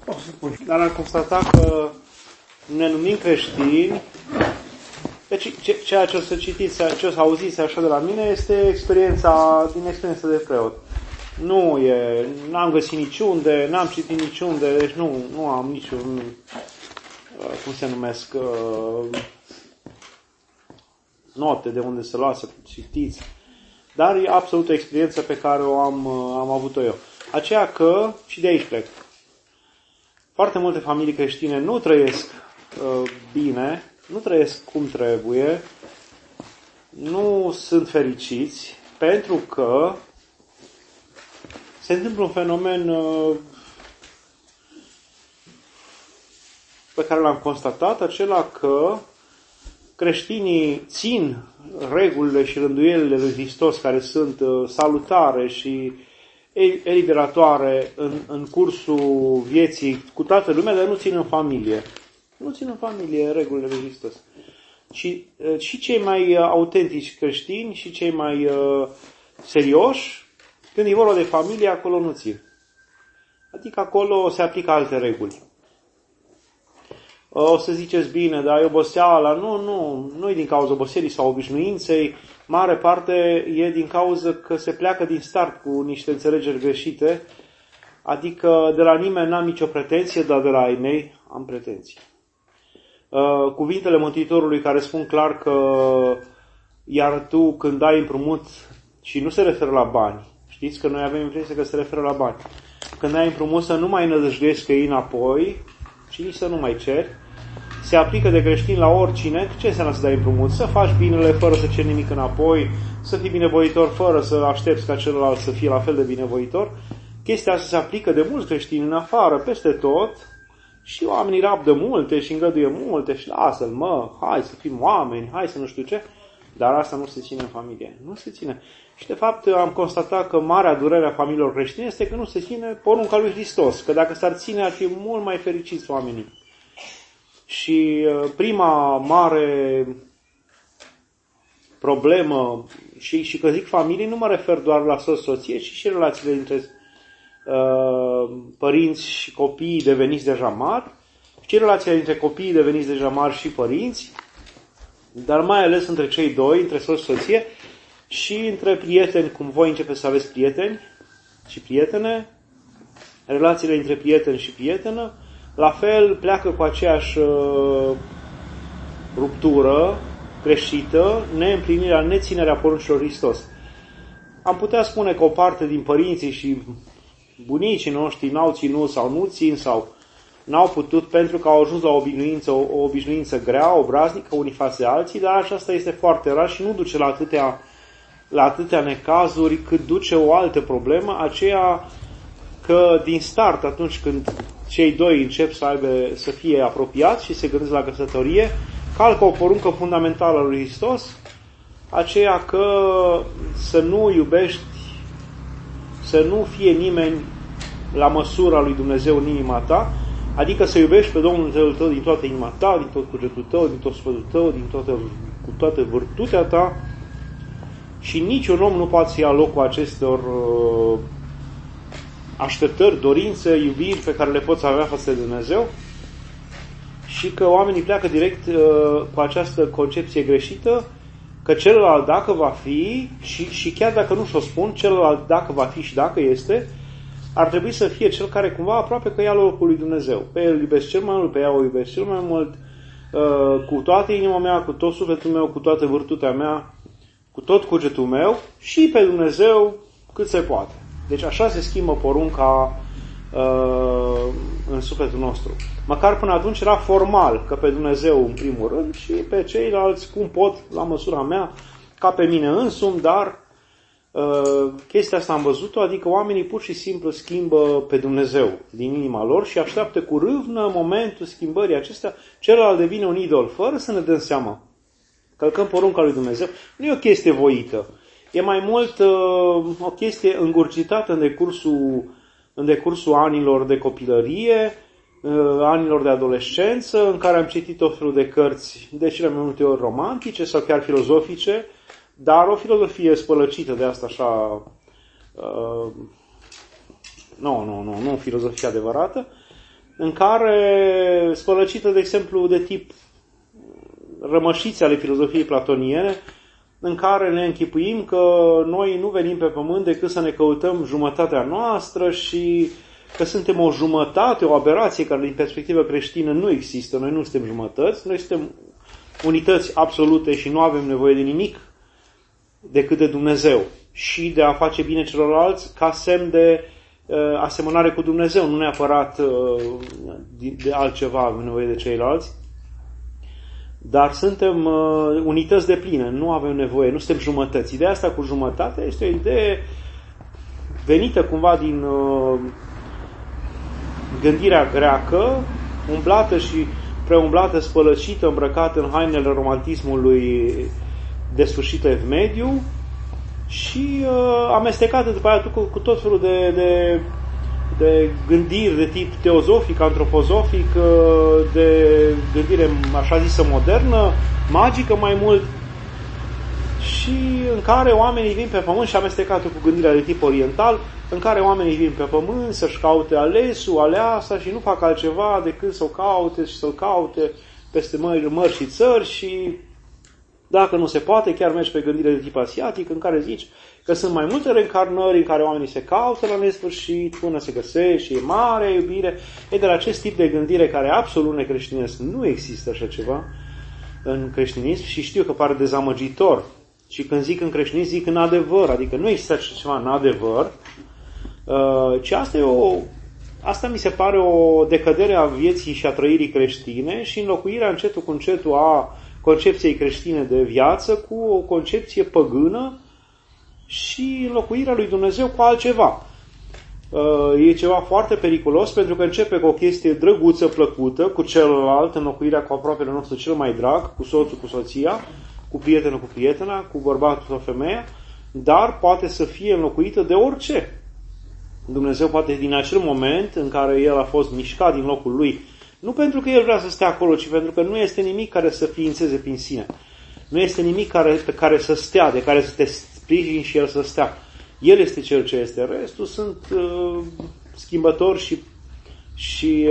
Dar am constatat că ne numim creștini. Deci ceea ce o să citiți, ce o să auziți așa de la mine este din experiența de preot. N-am găsit niciunde, n-am citit niciunde, deci nu am niciun, cum se numesc, note de unde să luați, să citiți. Dar e absolut o experiență pe care am avut-o eu. Aceea că, și de aici plec, foarte multe familii creștine nu trăiesc bine, nu trăiesc cum trebuie, nu sunt fericiți, pentru că se întâmplă un fenomen pe care l-am constatat, acela că creștinii țin regulile și rânduielile lui Hristos, care sunt salutare și eliberatoare în cursul vieții cu toată lumea, dar nu țin în familie. Nu țin în familie regulile lui Hristos. Și cei mai autentici creștini și cei mai serioși, când e vorba de familie, acolo nu țin. Adică acolo se aplică alte reguli. O să ziceți bine, dar e oboseala. Nu e din cauza oboselii sau obișnuinței. Mare parte e din cauza că se pleacă din start cu niște înțelegeri greșite. Adică de la nimeni n-am nicio pretenție, dar de la ai mei am pretenții. Cuvintele Mântuitorului care spun clar că iar tu când dai împrumut, și nu se referă la bani, știți că noi avem impresia că se referă la bani. Când ai împrumut să nu mai nădăjduiești că iei înapoi și nici să nu mai ceri, se aplică de creștin la oricine. Ce înseamnă să dai împrumut? Să faci binele fără să ceri nimic înapoi, să fii binevoitor fără să aștepți ca celălalt să fie la fel de binevoitor. Chestia asta se aplică de mulți creștini în afară, peste tot, și oamenii rabdă multe și îngăduie multe și lasă-l, hai să fim oameni, hai să nu știu ce, dar asta nu se ține în familie. Nu se ține. Și de fapt am constatat că marea durere a familiilor creștine este că nu se ține porunca lui Hristos, că dacă s-ar ține ar fi mult mai fericiți oamenii. Și prima mare problemă, și că zic familie, nu mă refer doar la soție, ci și relațiile dintre părinți și copii deveniți deja mari, și relația dintre copiii deveniți deja mari și părinți, dar mai ales între cei doi, între soț și soție, și între prieteni, cum voi începeți să aveți prieteni și prietene, relațiile între prieten și prietenă, la fel pleacă cu aceeași ruptură greșită, neîmplinirea, neținerea poruncilor Hristos. Am putea spune că o parte din părinții și bunicii noștri n-au ținut sau nu țin sau n-au putut pentru că au ajuns la o obișnuință grea, obraznică, unii față de alții, dar aceasta este foarte rar și nu duce la atâtea necazuri, cât duce o altă problemă, aceea că din start, atunci când cei doi încep să fie apropiați și se gândesc la căsătorie, calcă o poruncă fundamentală a lui Hristos, aceea că să nu iubești, să nu fie nimeni la măsura lui Dumnezeu în inima ta, adică să iubești pe Domnul Dumnezeul tău din toată inima ta, din tot cugetul tău, din tot sfătul tău, cu toată virtutea ta, și niciun om nu poate să ia locul acestor așteptări, dorințe, iubiri pe care le poți avea față de Dumnezeu, și că oamenii pleacă direct cu această concepție greșită că celălalt dacă va fi, și chiar dacă nu și-o spun, celălalt dacă va fi și dacă este, ar trebui să fie cel care cumva aproape că ia locul lui Dumnezeu. Pe el iubesc cel mai mult, pe ea o iubesc cel mai mult, cu toată inima mea, cu tot sufletul meu, cu toată virtutea mea, cu tot cugetul meu, și pe Dumnezeu cât se poate. Deci așa se schimbă porunca în sufletul nostru. Măcar până atunci era formal, că pe Dumnezeu în primul rând și pe ceilalți cum pot, la măsura mea, ca pe mine însumi, dar chestia asta am văzut-o, adică oamenii pur și simplu schimbă pe Dumnezeu din inima lor și așteaptă cu râvnă momentul schimbării acestea, celălalt devine un idol, fără să ne dăm seama. Călcăm porunca lui Dumnezeu. Nu e o chestie voită. E mai mult o chestie îngurgitată în decursul anilor de copilărie, anilor de adolescență, în care am citit o felul de cărți, de cele mai multe ori romantice sau chiar filozofice, dar o filozofie spălăcită de asta așa, nu filozofie adevărată, în care spălăcită, de exemplu, de tip rămășițe ale filozofiei platoniene, în care ne închipuim că noi nu venim pe pământ decât să ne căutăm jumătatea noastră și că suntem o jumătate, o aberație care din perspectivă creștină nu există. Noi nu suntem jumătăți, noi suntem unități absolute și nu avem nevoie de nimic decât de Dumnezeu și de a face bine celorlalți ca semn de asemănare cu Dumnezeu, nu neapărat de altceva avem nevoie de ceilalți. Dar suntem unități depline, nu avem nevoie, nu suntem jumătăți. Ideea asta cu jumătate este o idee venită cumva din gândirea greacă, umblată și preumblată, spălăcită, îmbrăcată în hainele romantismului de sfârșit mediu și amestecată după aia cu tot felul de gândiri de tip teozofic, antropozofic, de gândire așa zisă modernă, magică mai mult, și în care oamenii vin pe pământ, și amestecată cu gândirea de tip oriental, în care oamenii vin pe pământ să-și caute alesul, aleasa și nu fac altceva decât să o caute și să-l caute peste mări și țări și dacă nu se poate, chiar mergi pe gândire de tip asiatic, în care zici că sunt mai multe reîncarnări în care oamenii se caută la nesfârșit până se găsește și e mare iubire. E de la acest tip de gândire care absolut necreștinesc. Nu există așa ceva în creștinism și știu că pare dezamăgitor. Și când zic în creștinism, zic în adevăr, adică nu există așa ceva în adevăr, ci asta mi se pare o decădere a vieții și a trăirii creștine și înlocuirea încetul cu încetul a concepției creștine de viață cu o concepție păgână și înlocuirea lui Dumnezeu cu altceva. E ceva foarte periculos pentru că începe cu o chestie drăguță, plăcută, cu celălalt, înlocuirea cu aproapele nostru cel mai drag, cu soțul, cu soția, cu prietenul, cu prietena, cu bărbatul sau femeia, dar poate să fie înlocuită de orice. Dumnezeu poate din acel moment în care El a fost mișcat din locul Lui, nu pentru că El vrea să stea acolo, ci pentru că nu este nimic care să ființeze prin sine. Nu este nimic pe care să stea, de care să te sprijini și El să stea. El este Cel ce este. Restul sunt schimbători și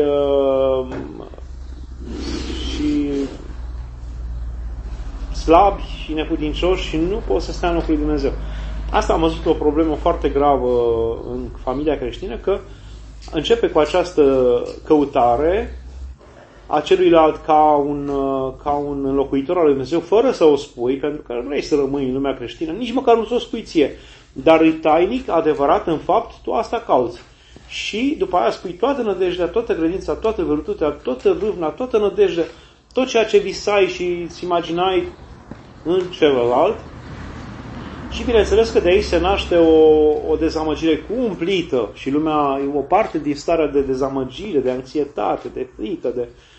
slabi și neputincioși și nu pot să stea în locul lui Dumnezeu. Asta am văzut o problemă foarte gravă în familia creștină, că începe cu această căutare a celuilalt ca un înlocuitor al lui Dumnezeu, fără să o spui, pentru că nu vrei să rămâi în lumea creștină, nici măcar nu să o spui ție. Dar tainic, adevărat, în fapt, tu asta cauți. Și după aia spui toată nădejdea, toată credința, toată virtutea, toată vâvna, toată nădejdea, tot ceea ce visai și îți imaginai în celălalt. Și bineînțeles că de aici se naște o dezamăgire cumplită și lumea e o parte din starea de dezamăgire, de anxietate, de frică,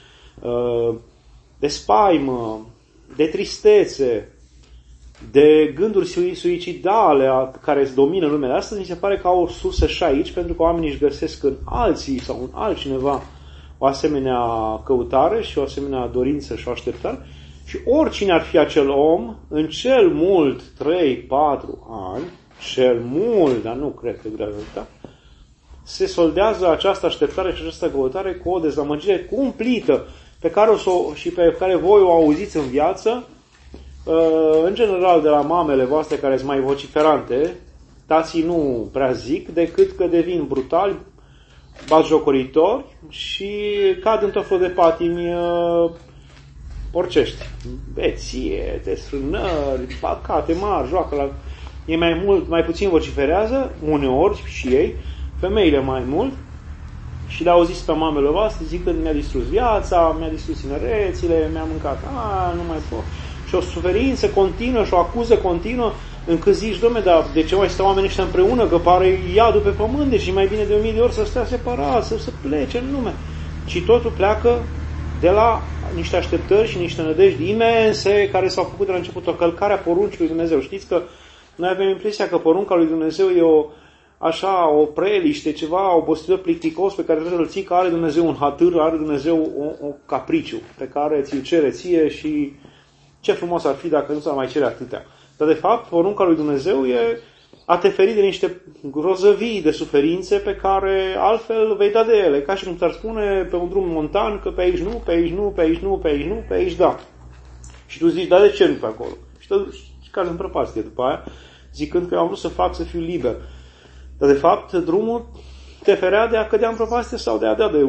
de spaimă, de tristețe, de gânduri suicidale care îți domină lumea. Astăzi mi se pare că au o sursă și aici, pentru că oamenii își găsesc în alții sau în altcineva o asemenea căutare și o asemenea dorință și o așteptare. Și oricine ar fi acel om, în cel mult 3-4 ani, cel mult, dar nu cred că durează atâta, se soldează această așteptare și această căutare cu o dezamăgire cumplită pe care voi o auziți în viață, în general de la mamele voastre care sunt mai vociferante. Tații nu prea zic decât că devin brutali, batjocoritori și cad în tot felul de patimi orcești. Beție, desfrânări, păcate mari, joacă ei mai puțin vociferează, uneori și ei, femeile mai mult, și le-au zis pe mamele voastre zicând mi-a distrus viața, mi-a distrus tinerețile, mi-a mâncat, nu mai pot. Și o suferință continuă și o acuză continuă, încât zici, dom'le, dar de ce mai stau oamenii ăștia împreună, că pare iadul pe pământ, deci mai bine de 1000 de ori să stea separat, să plece în lume. Și totul pleacă de la niște așteptări și niște nădejdi imense care s-au făcut de la început, o călcare a poruncii lui Dumnezeu. Știți că noi avem impresia că porunca lui Dumnezeu e o preliște, ceva obositor plicticos pe care trebuie să-l ții, că are Dumnezeu un hatâr, are Dumnezeu o capriciu pe care ți-l cere ție și ce frumos ar fi dacă nu s-ar mai cere atâtea. Dar de fapt, porunca lui Dumnezeu e a te feri de niște grozăvii, de suferințe pe care altfel vei da de ele. Ca și cum ți-ar spune pe un drum montan că pe aici nu, pe aici nu, pe aici nu, pe aici nu, pe aici da. Și tu zici, da, de ce nu pe acolo? Și care în prăpastie după aia, zicând că eu am vrut să fac să fiu liber. Dar de fapt drumul te ferea de a cădea în prăpastie sau de a dea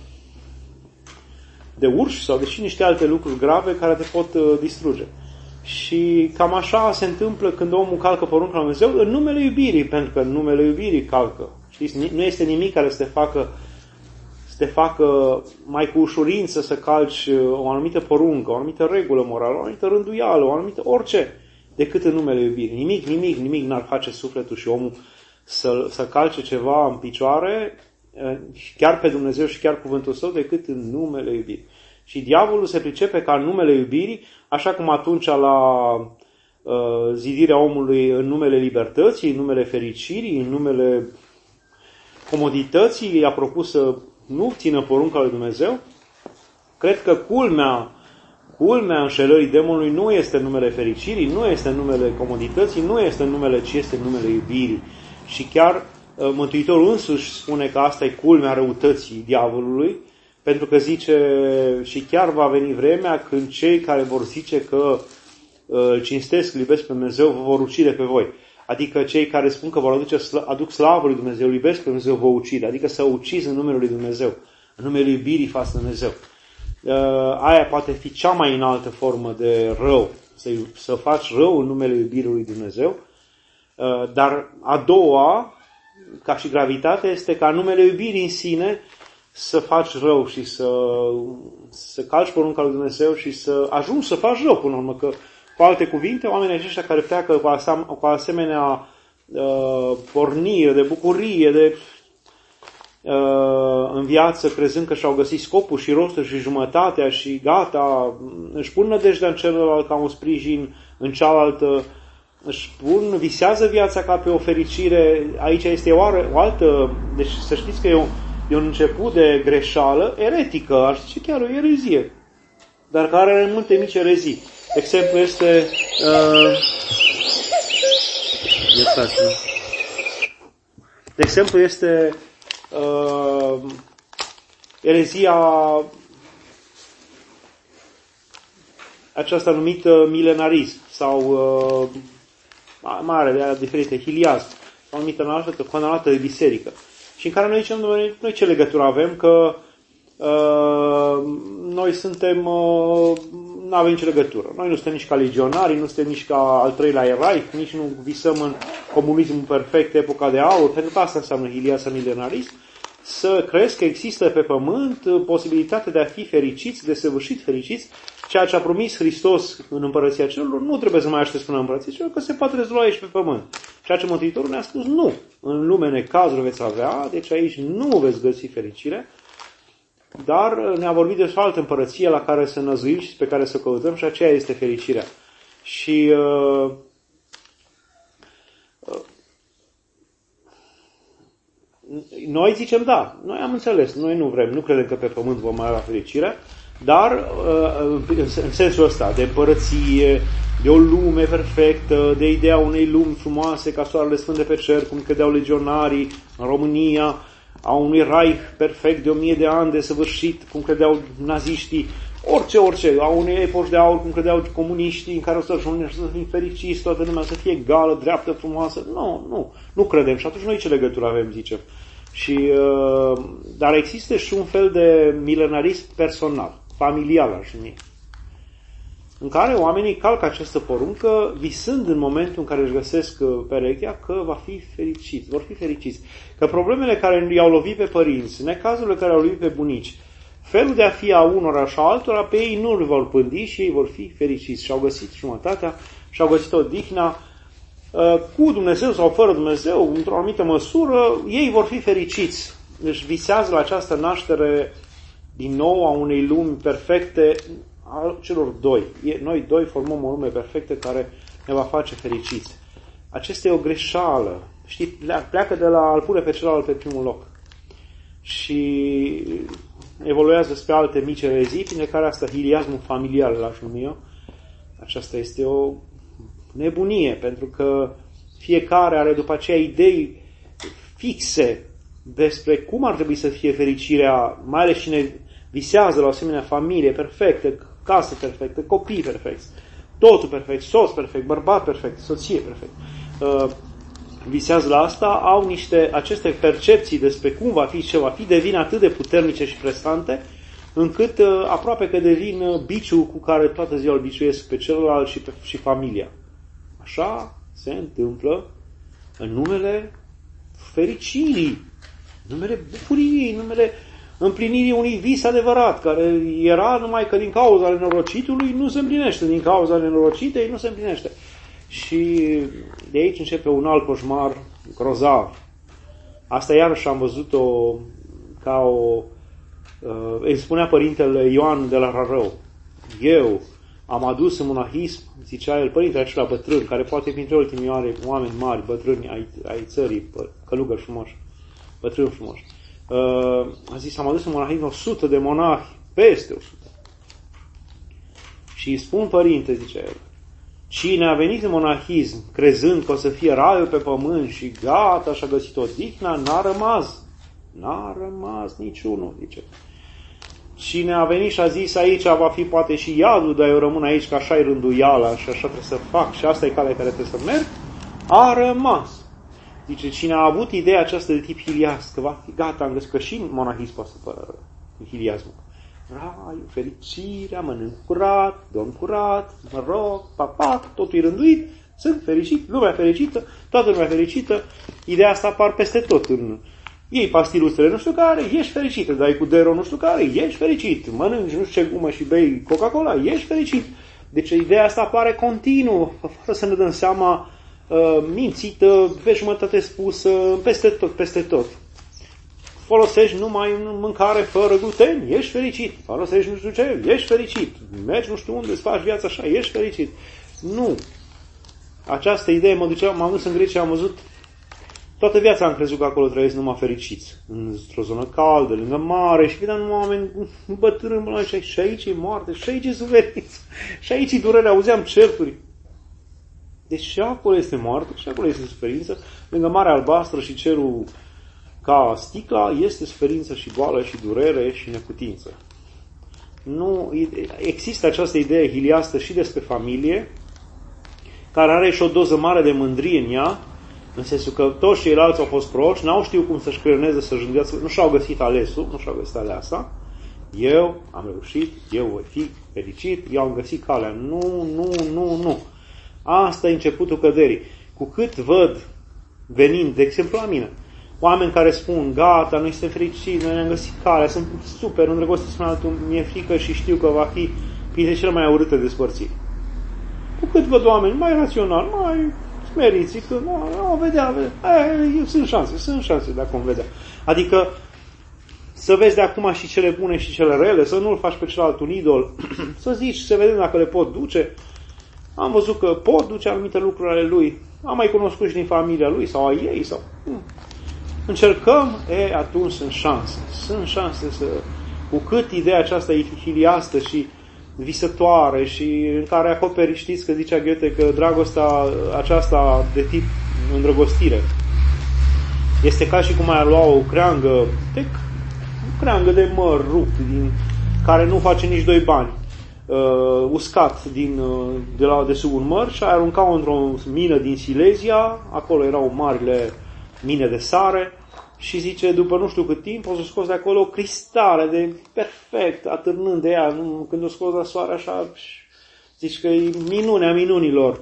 de urși sau de și niște alte lucruri grave care te pot distruge. Și cam așa se întâmplă când omul calcă poruncile lui Dumnezeu în numele iubirii, pentru că în numele iubirii calcă. Știți, nu este nimic care să te facă mai cu ușurință să calci o anumită poruncă, o anumită regulă morală, o anumită rânduială, o anumită orice, decât în numele iubirii. Nimic n-ar face sufletul și omul să calce ceva în picioare, chiar pe Dumnezeu și chiar cuvântul Său, decât în numele iubirii. Și diavolul se pricepe ca în numele iubirii, așa cum atunci la zidirea omului în numele libertății, în numele fericirii, în numele comodității, i-a propus să nu țină porunca lui Dumnezeu. Cred că culmea înșelării demonului nu este în numele fericirii, nu este în numele comodității, nu este în numele, ci este în numele iubirii. Și chiar Mântuitorul însuși spune că asta e culmea răutății diavolului, pentru că zice, și chiar va veni vremea când cei care vor zice că îl cinstesc, îl iubesc pe Dumnezeu, vă vor ucide pe voi. Adică cei care spun că vor aduc slavă lui Dumnezeu, îl iubesc pe Dumnezeu, vă ucide. Adică să ucizi în numele lui Dumnezeu, în numele iubirii față de Dumnezeu. Aia poate fi cea mai înaltă formă de rău, să faci rău în numele iubirii lui Dumnezeu. Dar a doua, ca și gravitate, este ca în numele iubirii în sine să faci rău și să calci porunca lui Dumnezeu și să ajungi să faci rău până la urmă. Că, cu alte cuvinte, oamenii aceștia care pleacă cu asemenea pornire, de bucurie, în viață, crezând că și-au găsit scopul și rostul și jumătatea și gata, își pun nădejdea în celălalt ca un sprijin, în cealaltă, visează viața ca pe o fericire. Aici este o altă, deci să știți că e un început de greșeală eretică, aș zice chiar o erezie, dar care are multe mici erezii. Exemplu este de exemplu este erezia aceasta numită milenarism sau mare, de diferite, hiliasm, sau numită conalată de biserică. Și în care noi zicem, noi ce legătură avem, că noi suntem, nu avem nicio legătură. Noi nu suntem nici ca legionarii, nu suntem nici ca al treilea erai, nici nu visăm în comunismul perfect, epoca de aur, pentru că asta înseamnă hiliasm milenarism, să crezi că există pe pământ posibilitatea de a fi fericiți, de săvârșit fericiți, ceea ce a promis Hristos în Împărăția Cerurilor, nu trebuie să mai aștepți până în Împărăția Cerurilor, că se poate rezolva aici pe pământ. Ceea ce Mântuitorul ne-a spus, nu. În lume necazuri veți avea, deci aici nu veți găsi fericire, dar ne-a vorbit despre o altă împărăție la care să năzuim și pe care să căutăm și aceea este fericirea. Și noi zicem, da, noi am înțeles, noi nu vrem, nu credem că pe pământ vom mai avea fericire, dar în sensul ăsta, de împărăție, de o lume perfectă, de ideea unei lumi frumoase ca soarele sfânt de pe cer, cum credeau legionarii în România, a unui rai perfect de 1000 de ani de săvârșit, cum credeau naziștii, orice, a unei epoci de aur, cum credeau comuniștii, în care o să ajungem să fim fericiți, toată lumea să fie egală, dreaptă, frumoasă. Nu credem. Și atunci noi ce legătură avem, zicem. Și, dar există și un fel de milenarism personal, familial, aș numi, în care oamenii calcă această poruncă, visând în momentul în care își găsesc perechea că vor fi fericiți. Că problemele care i-au lovit pe părinți, necazurile care au lovit pe bunici, felul de a fi a unora și a altora, pe ei nu îl vor pândi și ei vor fi fericiți. Și-au găsit jumătatea, și-au găsit odihna, cu Dumnezeu sau fără Dumnezeu, într-o anumită măsură, ei vor fi fericiți. Deci visează la această naștere din nou a unei lumi perfecte, a celor doi. Noi doi formăm o lume perfectă care ne va face fericiți. Acesta e o greșeală. Știi, pleacă de la a-l pune pe celălalt pe primul loc. Și evoluează spre alte mici erezii, prin care asta, hiliasmul familial, l-aș numi eu. Aceasta este o nebunie, pentru că fiecare are după aceea idei fixe despre cum ar trebui să fie fericirea, mai ales cine visează la o asemenea familie perfectă, casă perfectă, copii perfecți, totul perfect, soț perfect, bărbat perfect, soție perfect. Visează la asta, au aceste percepții despre cum va fi, ce va fi, devin atât de puternice și prestante, încât aproape că devin biciul cu care toată ziua îl biciuiesc pe celălalt și familia. Așa se întâmplă în numele fericirii, numele bucuriei, numele împlinirii unui vis adevărat, care era numai că din cauza nenorocitului nu se împlinește, din cauza nenorocitei nu se împlinește. Și de aici începe un alt coșmar grozav. Asta iarăși am văzut-o ca îi spunea părintele Ioan de la Rarău. Eu am adus în monahism, zicea el, părintele acela bătrân, care poate printre ultimii oameni mari, bătrâni ai țării, călugări frumoși, bătrâni frumoși. A zis, am adus în monahism 100 de monahi, peste 100. Și îi spun, părinte, zice el, cine a venit în monahism crezând că o să fie raiul pe pământ și gata și-a găsit odihna, n-a rămas niciunul, zice. Cine a venit și a zis aici va fi poate și iadul, dar eu rămân aici că așa e rânduiala și așa trebuie să fac și asta e calea care trebuie să merg, a rămas. Zice, cine a avut ideea aceasta de tip hiliast, că va fi gata, am găsit că și în monahism poate să pără hiliasmul. Raiul, fericirea, mănânc curat, dorm curat, mă rog, papac, totul e rânduit, sunt fericit, lumea fericită, toată lumea fericită. Ideea asta apar peste tot. Iei pastiluțele nu știu care, ești fericit, dai cu dero nu știu care, ești fericit, mănânci nu știu ce gumă și bei Coca-Cola, ești fericit. Deci ideea asta apare continuu, fără să ne dăm seama, mințită, pe jumătate spusă, peste tot. Folosești numai mâncare fără gluten, ești fericit. Folosești nu știu ce, ești fericit. Mergi nu știu unde, îți faci viața așa, ești fericit. Nu. Această idee, m-am dus în Grecia, am văzut, toată viața am crezut că acolo trăiesc numai fericiți. Într-o zonă caldă, lângă mare, și vedeam oameni bătrâni, și aici e moarte, și aici e suferință, și aici e durere, auzeam certuri. Deci și acolo este moarte, și acolo este suferință, lângă Marea Albastră și cerul ca sticla, este suferință și boală și durere și neputință. Nu, există această idee hiliastă și despre familie, care are și o doză mare de mândrie în ea, în sensul că toți ceilalți au fost proroci, n-au știut cum să-și creioneze, să-și gândească, nu și-au găsit alesul, nu și-au găsit aleasa. Eu am reușit, eu voi fi fericit, eu am găsit calea. Nu. Asta e începutul căderii. Cu cât văd venind, de exemplu la mine, oameni care spun, gata, noi suntem fericiți, noi ne-am găsit calea, sunt super îndrăgostiți în altul, mi-e frică și știu că va fi printre cele mai urâte despărțiri. Cu cât văd oameni mai raționali, mai smeriți, că nu vedea, sunt șanse dacă vom vedea. Adică să vezi de acum și cele bune și cele rele, să nu-l faci pe celălalt un idol, să zici, să vedem dacă le pot duce. Am văzut că pot duce anumite lucruri ale lui, am mai cunoscut și din familia lui sau a ei, sau încercăm, atunci sunt șanse să, cu cât ideea aceasta e hiliastă și visătoare și în care acoperi, știți că zicea Goethe că dragostea aceasta de tip îndrăgostire este ca și cum ai lua o creangă de măr rupt, din care nu face nici 2 bani, uscat de sub un măr și ai aruncat-o într-o mină din Silezia, acolo erau marile mine de sare, și zice, după nu știu cât timp, o să scos de acolo cristale de perfect, atârnând de ea, când o scos la soare, așa, zici că e minunea minunilor.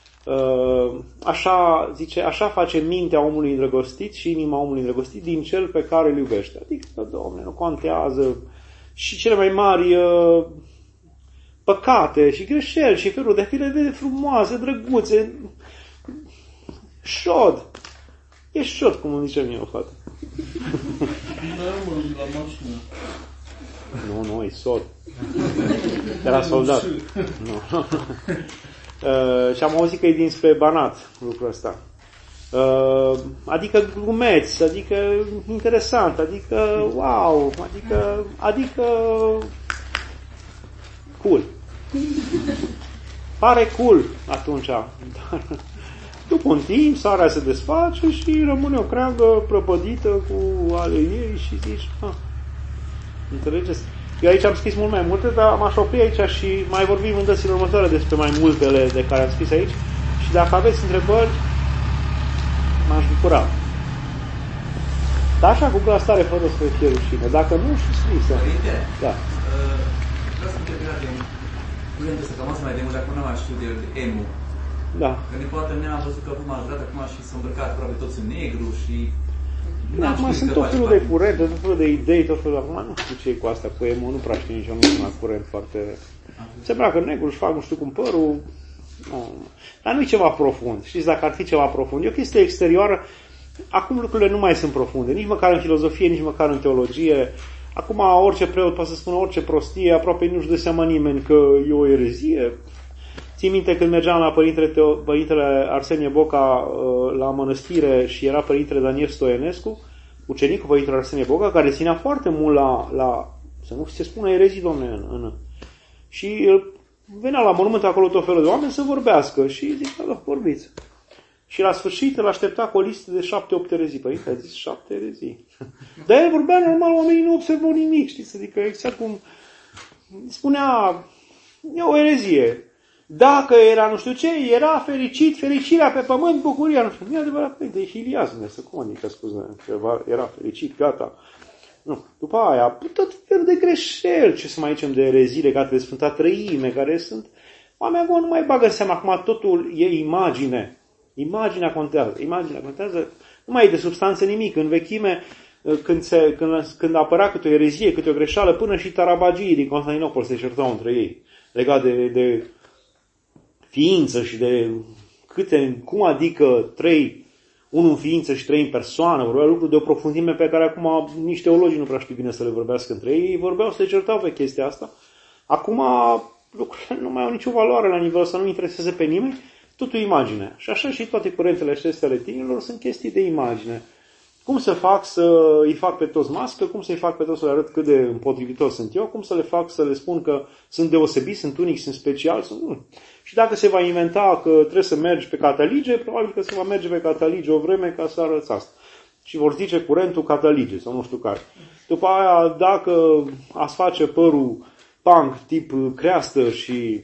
Așa, zice, așa face mintea omului îndrăgostit și inima omului îndrăgostit din cel pe care îl iubește. Adică, Doamne, nu contează și cele mai mari păcate și greșeli și felul de file frumoase, drăguțe, șod. Ești șod, cum îmi zice mie o fată. La mașină. Nu, e sod. Era soldat. Nu. Și am auzit că e dinspre Banat lucrul ăsta. Adică glumeți, adică interesant, adică wow, adică cool. Pare cool atunci. După un timp, sarea se desface și rămâne o creangă prăpădită cu ale ei și zici, înțelegeți? Eu aici am scris mult mai multe, dar m-aș opri aici și mai vorbim în dățile următoare despre mai multele de care am scris aici și dacă aveți întrebări, m-aș bucura. Dar așa, cu glas tare, fără să fie rușine. Dacă nu, și scrisă. Părinte, da. Vreau să întreb de cuvântul ăsta, că am mai de mult, acum nu mai știu de emu. Da. Că nepoată mea am văzut că acum a jurat acum și s-a îmbrăcat aproape toți în negru și... Da, acum sunt tot felul de curente, tot felul de idei, tot felul... Acum nu știu ce e cu asta, cu emo, nu prea știu nici eu, nu sunt la curent foarte... Se îmbracă negru, își fac nu știu cum părul... No. Dar nu e ceva profund. Știți, dacă ar fi ceva profund, e o chestie exterioară. Acum lucrurile nu mai sunt profunde, nici măcar în filozofie, nici măcar în teologie. Acum orice preot poate să spună orice prostie, aproape nu-și dă seama nimeni că e o erezie. Țin minte când mergeam la părintele Arsenie Boca la mănăstire și era părintele Daniel Stoienescu, ucenicul părintele Arsenie Boca, care ținea foarte mult la să nu se spună erezii, domne, și venea la mormânt acolo tot felul de oameni să vorbească și zic, da, vorbiți. Și la sfârșit îl aștepta cu o listă de 7-8 erezii. Părinte, a zis 7 erezii. Dar el vorbea normal, oamenii nu observau nimic, știți? Adică exact cum spunea, e o erezie. Dacă era nu știu ce, era fericit, fericirea pe pământ, bucuria, nu știu. Nu e adevărat, de hiliasme, să cum adică, scuze, era fericit, gata. Nu. După aia, tot felul de greșeli, ce să mai zicem, de erezii legate de Sfânta Trăime, care sunt, oamenii acum nu mai bagă seama, acum totul e imagine. Imaginea contează, nu mai e de substanță nimic. În vechime, când apărea câte o erezie, câte o greșeală, până și tarabagii din Constantinopol se certau între ei, legat de ființă și de cum adică 1 în ființă și 3 în persoană, vorbeau lucruri de o profunzime pe care acum nici teologii nu prea știu bine să le vorbească între ei, ei vorbeau, se certau pe chestia asta. Acum lucrurile nu mai au nicio valoare la nivelul ăsta, nu interesează pe nimeni, totul imagine. Și așa și toate curentele acestea ale tinerilor sunt chestii de imagine. Cum să fac să îi fac pe toți mască, cum să îi fac pe toți să le arăt cât de împotrivitor sunt eu, cum să le fac să le spun că sunt deosebiți, sunt unici, sunt speciali, sunt nu. Și dacă se va inventa că trebuie să mergi pe catalige, probabil că se va merge pe catalige o vreme ca să arăți asta. Și vor zice curentul catalige sau nu știu care. După aia, dacă ați face părul punk tip creastă și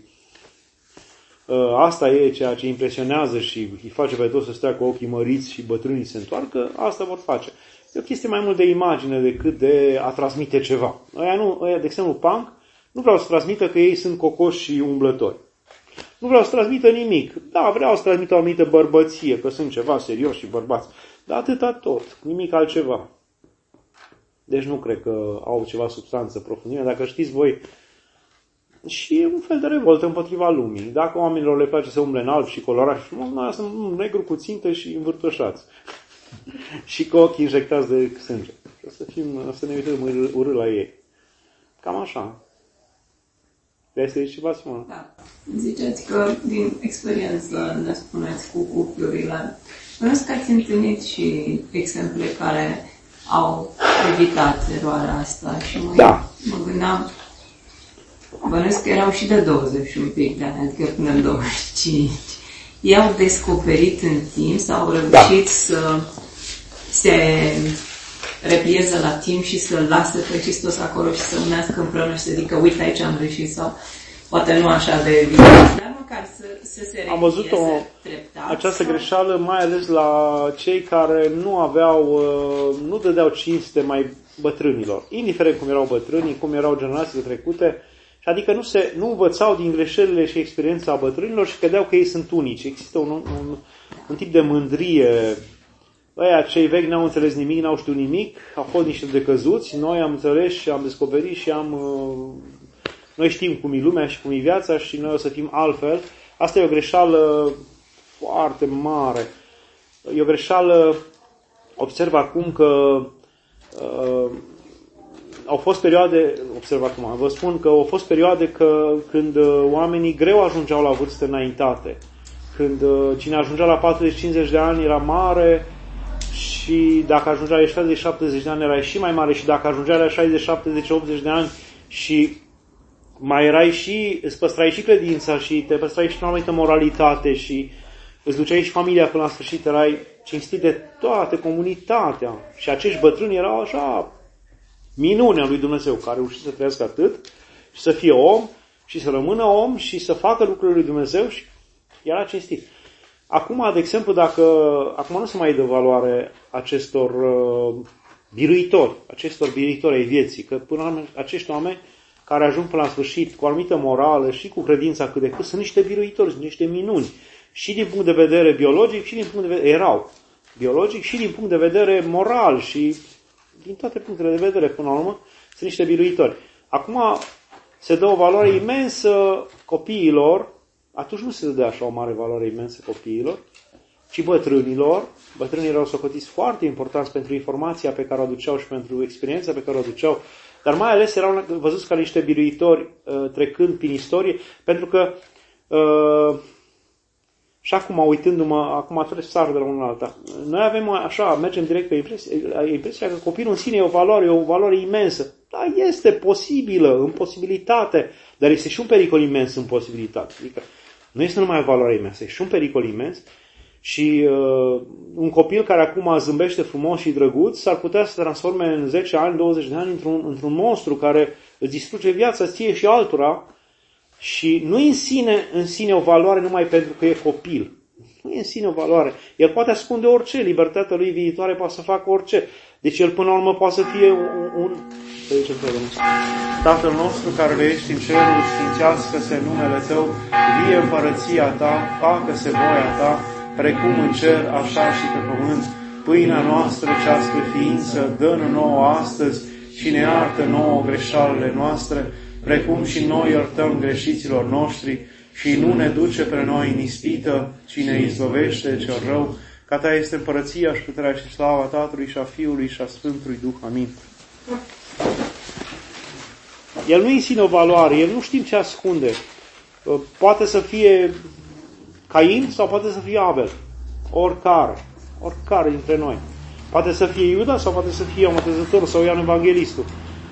asta e ceea ce impresionează și îi face pe toți să stea cu ochii măriți și bătrânii se întoarcă, asta vor face. E o chestie mai mult de imagine decât de a transmite ceva. Ăia, de exemplu, punk, nu vreau să transmită că ei sunt cocoși și umblători. Nu vreau să transmită nimic. Da, vreau să transmită o anumită bărbăție, că sunt ceva serios și bărbați. Dar atâta tot, nimic altceva. Deci nu cred că au ceva substanță profundă. Dacă știți voi, și e un fel de revoltă împotriva lumii. Dacă oamenilor le place să umble în alb și colorat și frumos, noi sunt negru cu țintă și învârtoșați. Și cu ochii injectați de sânge. O să ne uităm urât la ei. Cam așa. Vrei să zici ceva, Simona? Da. Ziceți că din experiență ne spuneți cu cuplurile. Bănuiesc că ați întâlnit și exemple care au evitat eroarea asta și mă gândeam, bănuiesc că erau și de 20 un pic de ani, adică până în 25. Ei au descoperit în timp sau au reușit să se replieze la timp și să lase pe Hristos acolo și să unească împreună și să zică, uite aici am greșit sau poate nu așa de evident, dar măcar să se replieze. Am văzut această greșeală mai ales la cei care nu dădeau cinste mai bătrânilor. Indiferent cum erau bătrânii, cum erau generațiile trecute, și adică nu învățau din greșelile și experiența bătrânilor și credeau că ei sunt unici. Există un tip de mândrie. Ăia, cei vechi n-au înțeles nimic, n-au știut nimic, au fost niște decăzuți, noi am înțeles și am descoperit și noi știm cum e lumea și cum e viața și noi o să fim altfel. Asta e o greșeală foarte mare. E o greșeală, observ acum că au fost perioade, observ acum, vă spun că au fost perioade când oamenii greu ajungeau la vârste înaintate. Când cine ajungea la 40-50 de ani era mare și dacă ajungea la 60-70 de ani era și mai mare și dacă ajungea la 60-70-80 de ani și mai erai și, îți păstrai și credința și te păstrai și o anumită moralitate și îți duceai și familia până la sfârșit, erai cinstit de toată comunitatea. Și acești bătrâni erau așa minunea lui Dumnezeu, care a reușit să trăiască atât și să fie om și să rămână om și să facă lucrurile lui Dumnezeu și era cinstit. Acum, de exemplu, acum nu se mai dă valoare acestor biruitori ai vieții, că până la urmă acești oameni care ajung până la sfârșit cu o anumită morală și cu credința cât de cât, sunt niște biruitori, sunt niște minuni. Și din punct de vedere biologic, și din punct de vedere, erau biologic, și din punct de vedere moral și din toate punctele de vedere, până la urmă, sunt niște biruitori. Acum se dă o valoare imensă copiilor, atunci nu se dă așa o mare valoare imensă copiilor, ci bătrânilor. Bătrânii erau socotiți foarte importanți pentru informația pe care o aduceau și pentru experiența pe care o aduceau, dar mai ales erau văzuți ca niște biruitori trecând prin istorie, pentru că și acum, uitându-mă, acum trebuie să sar de la unul alta. Noi avem așa, mergem direct pe impresia că copilul în sine e o valoare imensă. Da, este posibilă, în posibilitate, dar este și un pericol imens în posibilitate. Adică nu este numai o valoare imensă, este și un pericol imens. Și un copil care acum zâmbește frumos și drăguț s-ar putea să se transforme în 10 ani, 20 de ani într-un monstru care îți distruge viața ție și altora. Și nu e în sine o valoare numai pentru că e copil. Nu e în sine o valoare. El poate ascunde orice, libertatea lui viitoare poate să facă orice. Deci el până la urmă poate să fie să zicem Tatăl nostru care ești în cerul, sfințească-se numele Tău, vie împărăția Ta, facă-se voia Ta, precum în cer, așa și pe pământ. Pâinea noastră cea spre ființă, dă-ne nouă astăzi și ne iartă nouă greșalele noastre, precum și noi iertăm greșiților noștri și nu ne duce pe noi în ispită, ci ne izbăvește cel rău, că Ta este împărăția și puterea și slava Tatălui și a Fiului și a Sfântului Duh. Amin. El nu e în sine o valoare, el nu știm ce ascunde. Poate să fie Cain sau poate să fie Abel. Oricare dintre noi. Poate să fie Iuda sau poate să fie Motezătorul sau Ioan Evanghelistul.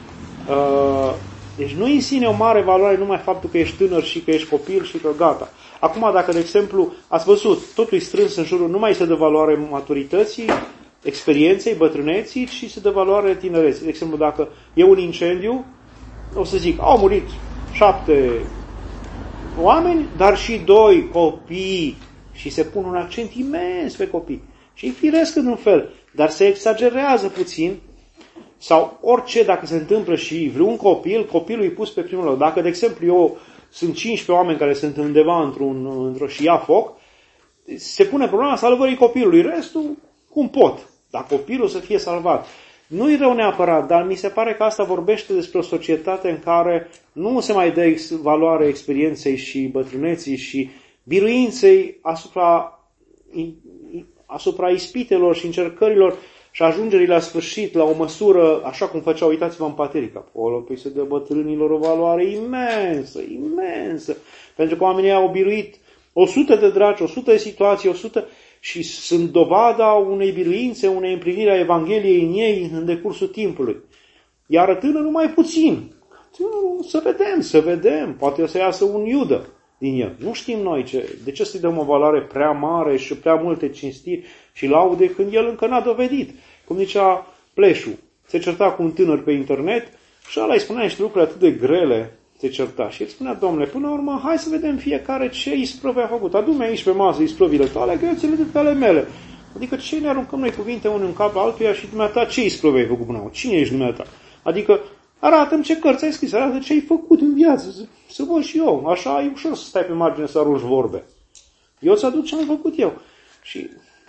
Deci nu e în sine o mare valoare numai faptul că ești tânăr și că ești copil și că gata. Acum, dacă, de exemplu, ați văzut, totul e strâns în jurul, nu mai se dă valoare maturității, experienței, bătrâneții, ci se dă valoare tinereții. De exemplu, dacă e un incendiu, o să zic, au murit 7 oameni, dar și 2 copii. Și se pune un accent imens pe copii. Și e firesc în un fel, dar se exagerează puțin. Sau orice, dacă se întâmplă și vreun copilul e pus pe primul loc. Dacă, de exemplu, sunt 15 oameni care sunt undeva într-o și ia foc, se pune problema salvării copilului. Restul, cum pot? Dar copilul să fie salvat. Nu-i rău neapărat, dar mi se pare că asta vorbește despre o societate în care nu se mai dă valoare experienței și bătrâneții și biruinței asupra ispitelor și încercărilor și ajungerii la sfârșit, la o măsură, așa cum făceau, uitați-vă în Paterica, acolo, păi se dă bătrânilor o valoare imensă. Pentru că oamenii au biruit 100 de dragi, 100 de situații, 100 și sunt dovada unei biruințe, unei împliniri a Evangheliei în ei în decursul timpului. Iar tânărul mai puțin. Să vedem, poate o să iasă un Iudă din el. Nu știm noi de ce să-i dăm o valoare prea mare și prea multe cinstiri și laude când el încă n-a dovedit. Cum zicea Pleșu, se certa cu un tânăr pe internet și ăla îi spunea niște lucruri atât de grele, se certa. Și el spunea, Domnule, până la urmă, hai să vedem fiecare ce isprăve a făcut. Adu-mi aici pe masă isprăvile tale, că eu ți le duc pe ale mele. Adică ce ne aruncăm noi cuvinte unul în cap altuia și dumneata ce isprăve ai făcut până acum? Cine ești dumneata? Adică arată-mi ce cărți ai scris, arată ce ai făcut în viață, să văd și eu. Așa e ușor să stai pe margine să arunci vorbe. Eu îți aduc ce am făcut eu. Și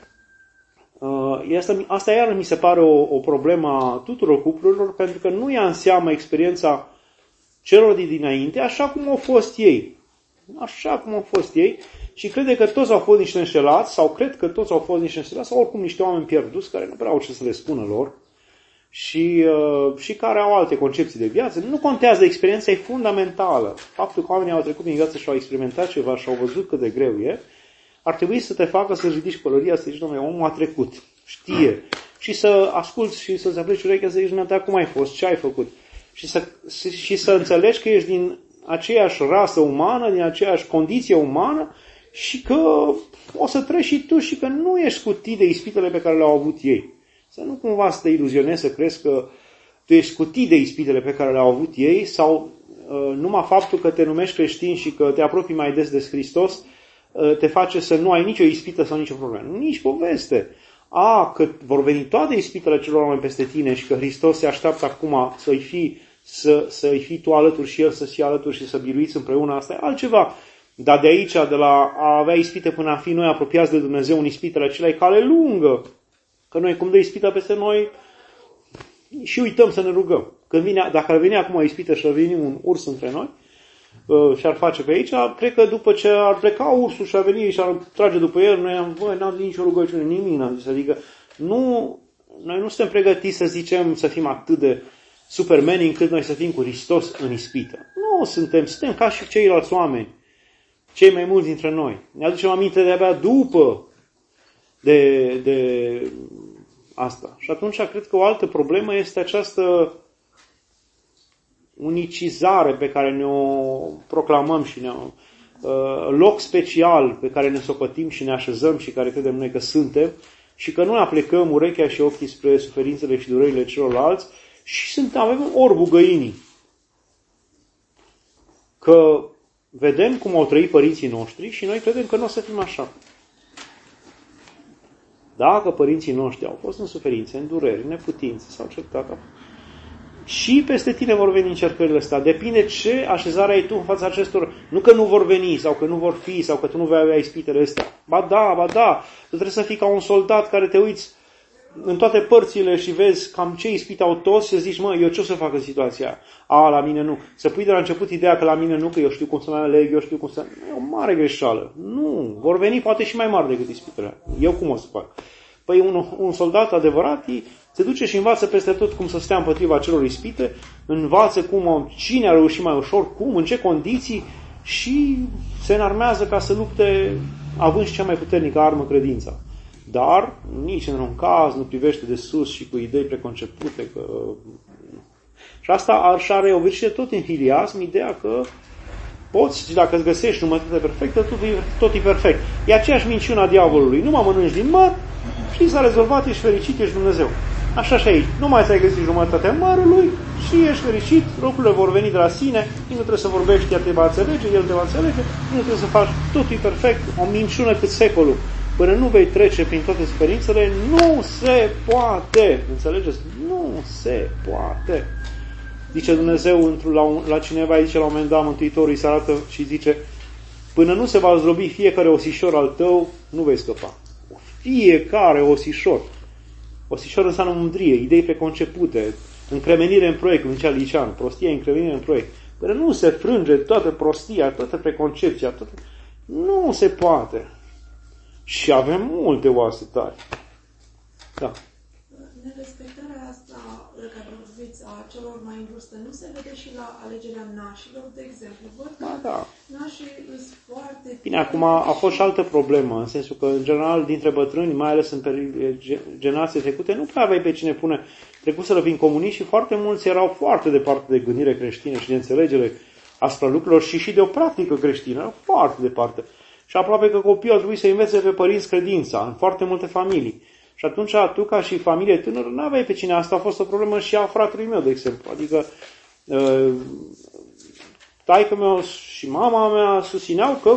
asta iar mi se pare o problemă a tuturor cuplurilor, pentru că nu ia în seamă experiența celor de dinainte, așa cum au fost ei. Așa cum au fost ei și crede că toți au fost niște înșelați sau cred că toți au fost niște înșelați sau oricum niște oameni pierduți care nu prea au ce să le spună lor și care au alte concepții de viață. Nu contează, experiența e fundamentală. Faptul că oamenii au trecut prin viață și au experimentat ceva și au văzut cât de greu e, ar trebui să te facă să ridici pălăria, să zici, dom'le, omul a trecut, știe. Și să asculți și să-ți apleci urechea să zici, dumneata, cum ai fost, ce ai făcut. Și să înțelegi că ești din aceeași rasă umană, din aceeași condiție umană și că o să treci și tu și că nu ești scutit de ispitele pe care le-au avut ei. Să nu cumva să te iluzionezi, să crezi că tu ești scutit de ispitele pe care le-au avut ei sau numai faptul că te numești creștin și că te apropii mai des de Hristos te face să nu ai nicio ispită sau nicio problemă. Nici poveste. Că vor veni toate ispitele celor oameni peste tine și că Hristos se așteaptă acum să-i fii tu alături și El să fie alături și să biruiți împreună, asta e altceva. Dar de aici, de la a avea ispite până a fi noi apropiați de Dumnezeu în ispitele acelea, e cale lungă. Că noi, cum dă ispita peste noi, și uităm să ne rugăm. Dacă ar veni acum o ispită și ar veni un urs între noi și ar face pe aici, cred că după ce ar pleca ursul și ar veni și ar trage după el, noi n-am zis nicio rugăciune, nimic n-am zis. Adică noi nu suntem pregătiți să zicem, să fim atât de supermeni încât noi să fim cu Hristos în ispită. Nu suntem ca și ceilalți oameni, cei mai mulți dintre noi. Ne aducem aminte de-abia după de asta. Și atunci cred că o altă problemă este această unicizare pe care ne-o proclamăm și ne-o loc special pe care ne socătim și ne așezăm și care credem noi că suntem și că nu ne aplecăm urechea și ochii spre suferințele și durerile celorlalți și avem orbul găinii. Că vedem cum au trăit părinții noștri și noi credem că nu o să fim așa. Dacă părinții noștri au fost în suferințe, în dureri, în neputințe, s-au certat, și peste tine vor veni încercările astea. Depinde ce așezare ai tu în fața acestor. Nu că nu vor veni, sau că nu vor fi, sau că tu nu vei avea ispitele astea. Ba da. Tu trebuie să fii ca un soldat care te uiți în toate părțile și vezi cam ce ispite au toți și zici, eu ce o să fac în situația aia? La mine nu. Să pui de la început ideea că la mine nu, că eu știu cum să mă aleg, eu știu cum să... E o mare greșeală. Nu. Vor veni poate și mai mari decât ispitele. Eu cum o să fac? Păi un soldat adevărat se duce și învață peste tot cum să stea împotriva celor ispite, învață cine a reușit mai ușor, în ce condiții și se înarmează ca să lupte având și cea mai puternică armă, credința. Dar nici într-un caz nu privește de sus și cu idei preconcepute. Și asta are o virtute tot în filiasm, ideea că poți, dacă îți găsești jumătate perfectă, tot e perfect. E aceeași minciună a diavolului. Nu mă mănânci din măr și s-a rezolvat, ești fericit, ești Dumnezeu. Așa și aici. Nu mai ți-ai găsit jumătatea mărului și ești fericit, lucrurile vor veni de la sine, nu trebuie să vorbești, el te va înțelege, el te va înțelege, nu trebuie să faci, totul e perfect, o minciună cât secolul. Până nu vei trece prin toate suferințele, nu se poate. Înțelegeți? Nu se poate. Zice Dumnezeu la cineva, zice la un moment dat, Mântuitorul îi se arată și zice, până nu se va zdrobi fiecare osișor al tău, nu vei scăpa. Fiecare osișor. Osișor înseamnă mândrie, idei preconcepute, încremenire în proiect, cum zicea Liceanu, prostia, încremenire în proiect. Până nu se frânge toată prostia, toată preconcepția, nu se poate. Și avem multe oase tari. Da. Nerespectarea asta de care vorbiți a celor mai în vârstă nu se vede și la alegerea nașilor, de exemplu. Văd că nașii sunt foarte... Bine, acum a fost și altă problemă, în sensul că, în general, dintre bătrâni, mai ales în generații trecute, nu prea aveai pe cine pune. Trecuseră fiind comuniști și foarte mulți erau foarte departe de gândire creștină și de înțelegere asupra lucrurilor și de o practică creștină, erau foarte departe. Și aproape că copiii au trebuit să învețe pe părinți credința, în foarte multe familii. Și atunci, tu, ca și familie tânără, nu aveai pe cine. Asta a fost o problemă și a fratelui meu, de exemplu. Adică, taică-meu și mama mea susțineau că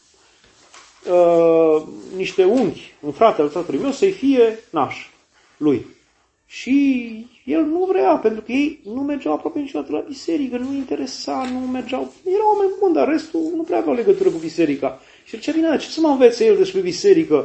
niște unchi, un frate al tatălui meu, să-i fie naș lui. Și el nu vrea, pentru că ei nu mergeau aproape niciodată la biserică, nu interesa, nu mergeau. Erau oameni buni, dar restul nu prea aveau legătură cu biserica. Și zicea, bine, ce să mă învețe el despre biserică?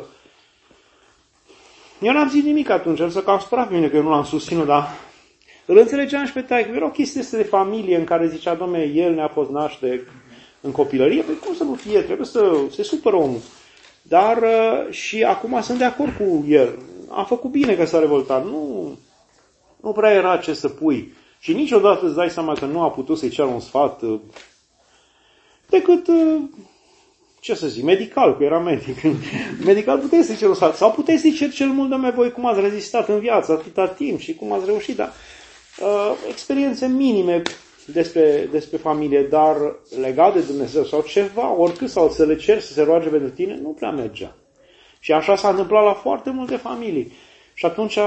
Eu n-am zis nimic atunci, el s-a cam spărat pe mine că eu nu l-am susținut, dar îl înțelegeam și pe taică. Era o chestie de familie în care zicea, dom'le, el ne-a fost naște în copilărie, păi cum să nu fie, trebuie să se supără omul. Dar și acum sunt de acord cu el. A făcut bine că s-a revoltat. Nu prea era ce să pui. Și niciodată îți dai seama că nu a putut să-i ceară un sfat decât... ce să zic, medical, că era medic. Medical puteai să-i cer un sfat. Sau puteai să-i cer cel mult de voi cum ați rezistat în viață atâta timp și cum ați reușit, dar experiențe minime, despre familie, dar legat de Dumnezeu sau ceva, oricât sau să le cer să se roage pentru tine, nu prea mergea. Și așa s-a întâmplat la foarte multe familii. Și atunci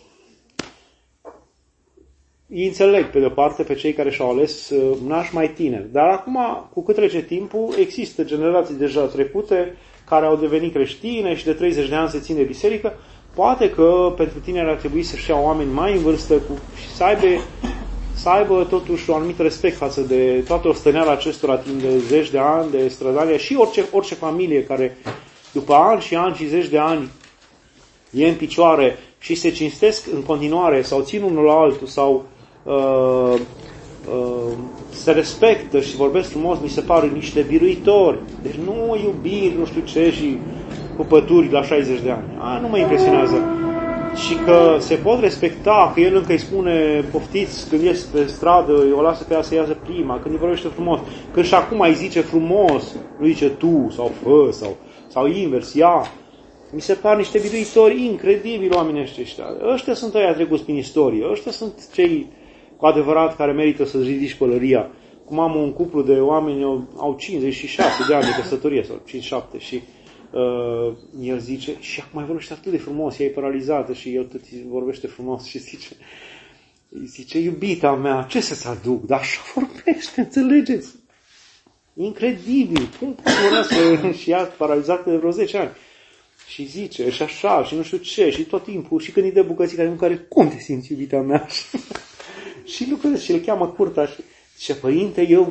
îi înțeleg, pe de-o parte, pe cei care și-au ales nași mai tineri. Dar acum, cu cât trece timpul, există generații deja trecute care au devenit creștine și de 30 de ani se țin de biserică. Poate că pentru tineri ar trebui să-și ia oameni mai în vârstă și să aibă totuși un anumit respect față de toată ostăneala acestora timp de zeci de ani de strădanie și orice familie care după ani și ani și zeci de ani e în picioare și se cinstesc în continuare sau țin unul la altul sau se respectă și vorbesc frumos, mi se pare niște biruitori. Deci nu iubiri, nu știu ce, și cupături la 60 de ani. Nu mă impresionează. Și că se pot respecta, că el încă îi spune poftiți când ies pe stradă, o lasă pe ea să iasă prima, când îi vorbește frumos. Când și acum îi zice frumos, nu zice tu sau fă sau invers, ia. Mi se par niște biruitori incredibili oamenii ăștia. Ăștia sunt ăia trecuți prin istorie. Ăștia sunt cei cu adevărat care merită să-ți ridici pălăria. Cum am un cuplu de oameni, au 56 de ani de căsătorie, sau 57, și el zice, și acum mai vorbește atât de frumos, ea e paralizată și el tot vorbește frumos și zice, iubita mea, ce să-ți aduc? Dar așa vorbește, înțelegeți? Incredibil! Cum vorbească și ea paralizată de vreo 10 ani? Și zice, și așa, și nu știu ce, și tot timpul, și când îi dă bucățica de mâncare, cum te simți, iubita mea? Și lucrez, și îl cheamă Curta și zice, părinte, eu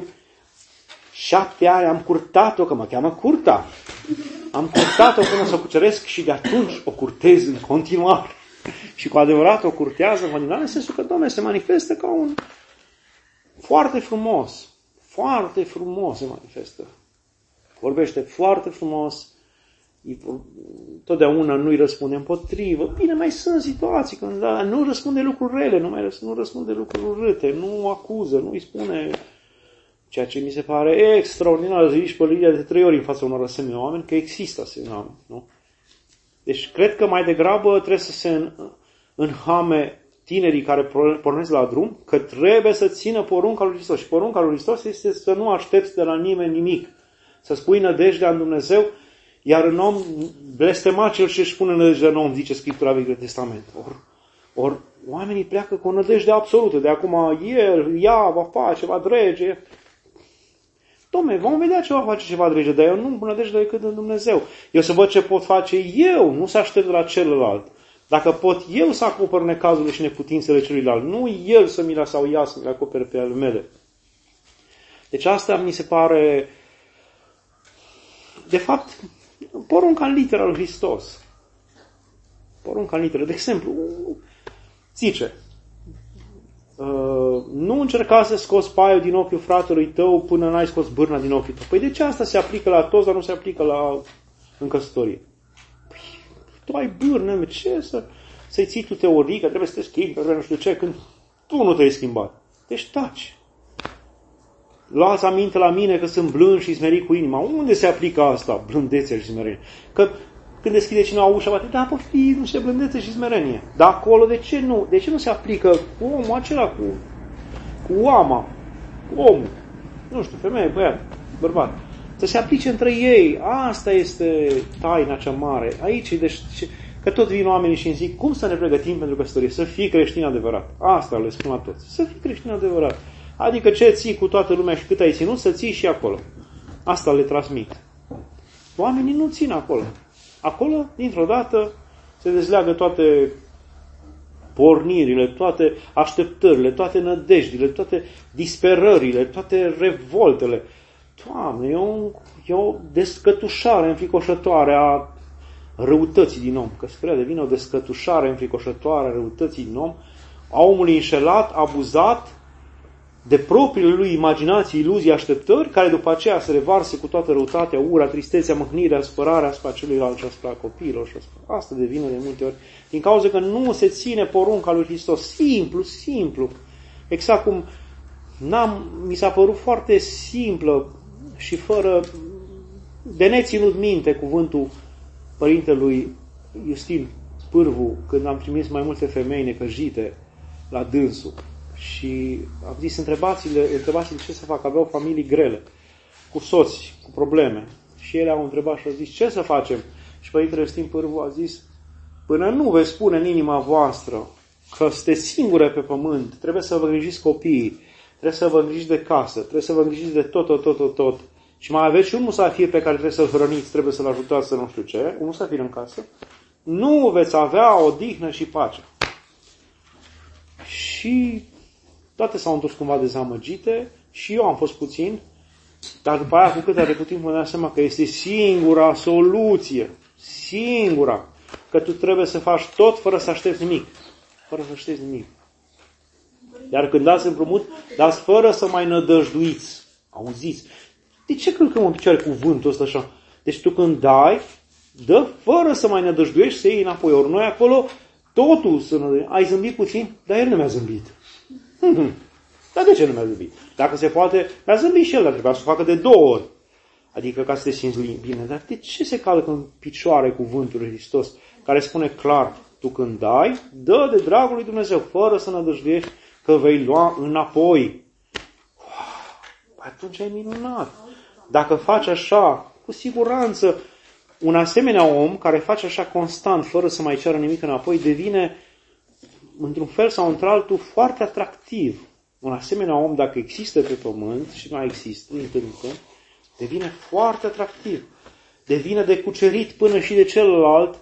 7 ani am curtat-o, că mă cheamă Curta. Am curtat-o până să o cuceresc și de atunci o curtez în continuare. Și cu adevărat o curtează în continuare, în sensul că Domnul se manifestă ca un foarte frumos se manifestă. Vorbește foarte frumos, totdeauna nu-i răspunde împotrivă. Bine, mai sunt situații când nu răspunde lucruri rele, nu răspunde lucruri urâte, nu acuză, nu îi spune ceea ce mi se pare extraordinar. Zici pălăria de 3 ori în fața unor asemenea oameni, că există asemenea oameni, nu? Deci cred că mai degrabă trebuie să se înhame tinerii care pornesc la drum, că trebuie să țină porunca lui Hristos. Și porunca lui Hristos este să nu aștepți de la nimeni nimic. Să spui nădejdea în Dumnezeu, iar în om blestema cel ce își pune nădejdea în om, zice Scriptura Vechiului Testament. Ori oamenii pleacă cu o nădejde absolută. De acum ea va face, va drege. Dom'le, vom vedea ce va face, ce va drege, dar eu nu mă nădejde decât în Dumnezeu. Eu să văd ce pot face eu, nu să aștept de la celălalt. Dacă pot eu să acopăr necazurile și neputințele celuilalt, nu el să mi le sau ea să mi le acopere pe ale mele. Deci asta mi se pare, de fapt, porunca în litera lui Hristos. Porunca în literă. De exemplu, zice, nu încerca să scoți paiul din ochiul fratelui tău până n-ai scos bârna din ochiul tău. Păi de ce asta se aplică la toți, dar nu se aplică în căsătorie? Păi, tu ai bârnă, ce să-i ții tu teorii, că trebuie să te schimbi, că trebuie nu știu ce, când tu nu te-ai schimbat. Deci taci. Luați aminte la mine că sunt blând și smerit cu inima. Unde se aplică asta, blândețea și smerenie? Că când deschide cineva ușa, bate, da, poftim, niște blândețe și smerenie. Dar acolo, de ce nu? De ce nu se aplică cu omul acela, cu oama, cu omul? Nu știu, femeie, băiat, bărbat. Să se aplice între ei. Asta este taina cea mare. Aici, deci, că tot vin oamenii și îmi zic, cum să ne pregătim pentru căsătorie? Să fii creștin adevărat. Asta le spun la toți. Să fii creștin adevărat. Adică ce ții cu toată lumea și cât ai ținut, să ții și acolo. Asta le transmit. Oamenii nu țin acolo. Acolo, dintr-o dată, se dezleagă toate pornirile, toate așteptările, toate nădejdile, toate disperările, toate revoltele. Doamne, e o descătușare înfricoșătoare a răutății din om. Că spre devine o descătușare înfricoșătoare a răutății din om, a omului înșelat, abuzat de propriile lui imaginații, iluzii, așteptări, care după aceea se revarsă cu toată răutatea, ura, tristețea, mâhnirea, spărarea asupra celuilalt și asupra copiilor. Și asta devine de multe ori. Din cauza că nu se ține porunca lui Hristos. Simplu. Exact cum mi s-a părut foarte simplă și fără de neținut minte cuvântul părintelui Justin Pârvu, când am trimis mai multe femei necăjite la dânsul. Și am zis, întrebați-le ce să fac. Aveau familii grele, cu soți, cu probleme. Și ele au întrebat și au zis, ce să facem? Și Părintele Iustin Pârvu a zis, până nu veți spune în inima voastră că sunteți singure pe pământ, trebuie să vă îngrijiți copiii, trebuie să vă îngrijiți de casă, trebuie să vă îngrijiți de tot. Și mai aveți și un musafir pe care trebuie să-l hrăniți, trebuie să-l ajutați să nu știu ce, un musafir în casă, nu veți avea odihnă și pace. Și toate s-au întors cumva dezamăgite și eu am fost puțin, dar după aia, cu cât a trecut timp, mă dau seama că este singura soluție. Singura. Că tu trebuie să faci tot fără să aștepți nimic. Fără să aștepți nimic. Iar când dați împrumut, dați fără să mai nădăjduiți. Auziți? De ce călcăm în picioare cuvântul ăsta așa? Deci tu când dai, dă fără să mai nădăjduiești să iei înapoi. Ori noi acolo, totul să nădăjduiești. Ai zâmbit puțin? Dar el nu mi-a zâmbit. Dar de ce nu mi-a zâmbit? Dacă se poate, mi-a zâmbit și el, dar trebuia să o facă de 2 ori. Adică ca să te simți bine. Dar de ce se calcă în picioare cuvântul lui Hristos, care spune clar, tu când dai, dă de dragul lui Dumnezeu, fără să nădăjduiești că vei lua înapoi. Atunci ai minunat. Dacă faci așa, cu siguranță, un asemenea om care face așa constant, fără să mai ceară nimic înapoi, devine, într-un fel sau într-altul, foarte atractiv. Un asemenea om, dacă există pe pământ, și mai există, devine foarte atractiv. Devine de cucerit până și de celălalt,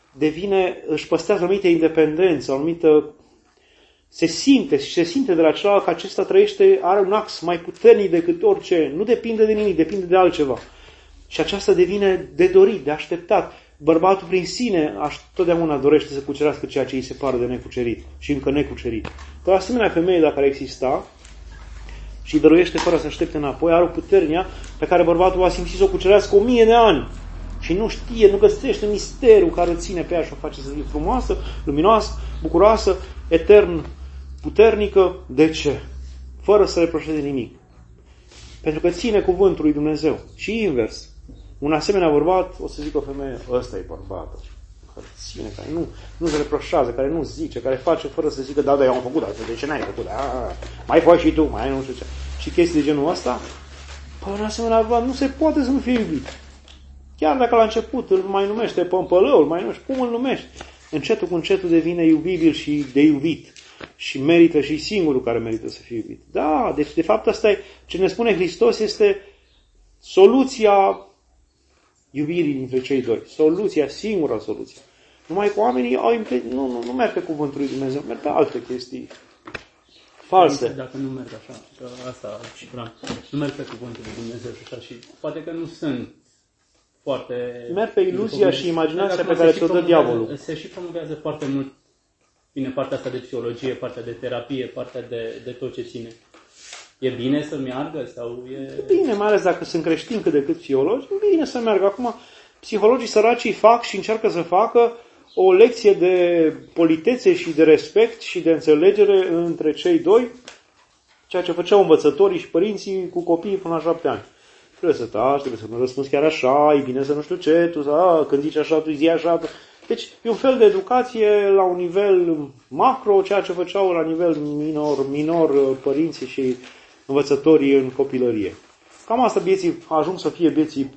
își păstrează o anumită independență, o anumită... Se simte de la celălalt că acesta are un ax mai puternic decât orice. Nu depinde de nimic, depinde de altceva. Și aceasta devine de dorit, de așteptat. Bărbatul prin sine totdeauna dorește să cucerească ceea ce îi se pare de necucerit și încă necucerit. Că asemenea femeie, dacă ar exista și dăruiește fără să aștepte înapoi, are o puternia pe care bărbatul va simți să o cucerească 1000 de ani. Și nu știe, nu găsește misterul care ține pe ea și o face să fie frumoasă, luminoasă, bucuroasă, etern, puternică. De ce? Fără să reproșeze nimic. Pentru că ține cuvântul lui Dumnezeu. Și invers. Un asemenea bărbat, o să zică o femeie, ăsta e bărbatul. Care ține, care nu se reproșează, care nu zice, care face fără să zică, da, eu am făcut asta, de ce n-ai făcut? Mai faci și tu, mai nu știu ce. Și chestii de genul ăsta, un asemenea bărbat nu se poate să nu fie iubit. Chiar dacă la început îl mai numește pămpălăul, mai numește, cum îl numești? Încetul cu încetul devine iubibil și de iubit. Și merită și singurul care merită să fie iubit. Da, deci de fapt asta e, ce ne spune Hristos este soluția iubirii dintre cei doi. Soluția, singura soluție. Numai că oamenii nu merg pe cuvântul lui Dumnezeu, merg pe alte chestii false. Dacă nu merg așa, că asta și vreau, nu merg pe cuvântul lui Dumnezeu și așa, și poate că nu sunt foarte... Merg pe iluzia și imaginația pe care ți-o dă diavolul. Se și promovează foarte mult, bine, partea asta de psihologie, partea de terapie, partea de tot ce ține. E bine să meargă sau e... Bine, mai ales dacă sunt creștini cât de cât psihologi, e bine să meargă. Acum, psihologii săracii fac și încearcă să facă o lecție de politețe și de respect și de înțelegere între cei doi, ceea ce făceau învățătorii și părinții cu copiii până la 7 ani. Trebuie să taci, trebuie să nu răspunzi chiar așa, e bine să nu știu ce, când zici așa, tu zi așa. Deci e un fel de educație la un nivel macro, ceea ce făceau la nivel minor părinții și învățătorii în copilărie. Cam asta bieții ajung să fie bieții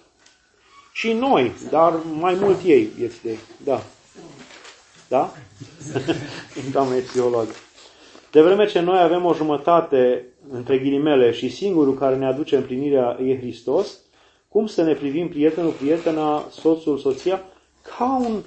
și noi, dar mai mult ei vieții de ei. Da. Da? Doamne, e psiholog. De vreme ce noi avem o jumătate, între ghilimele, și singurul care ne aduce împlinirea e Hristos, cum să ne privim prietenul, prietena, soțul, soția, ca un...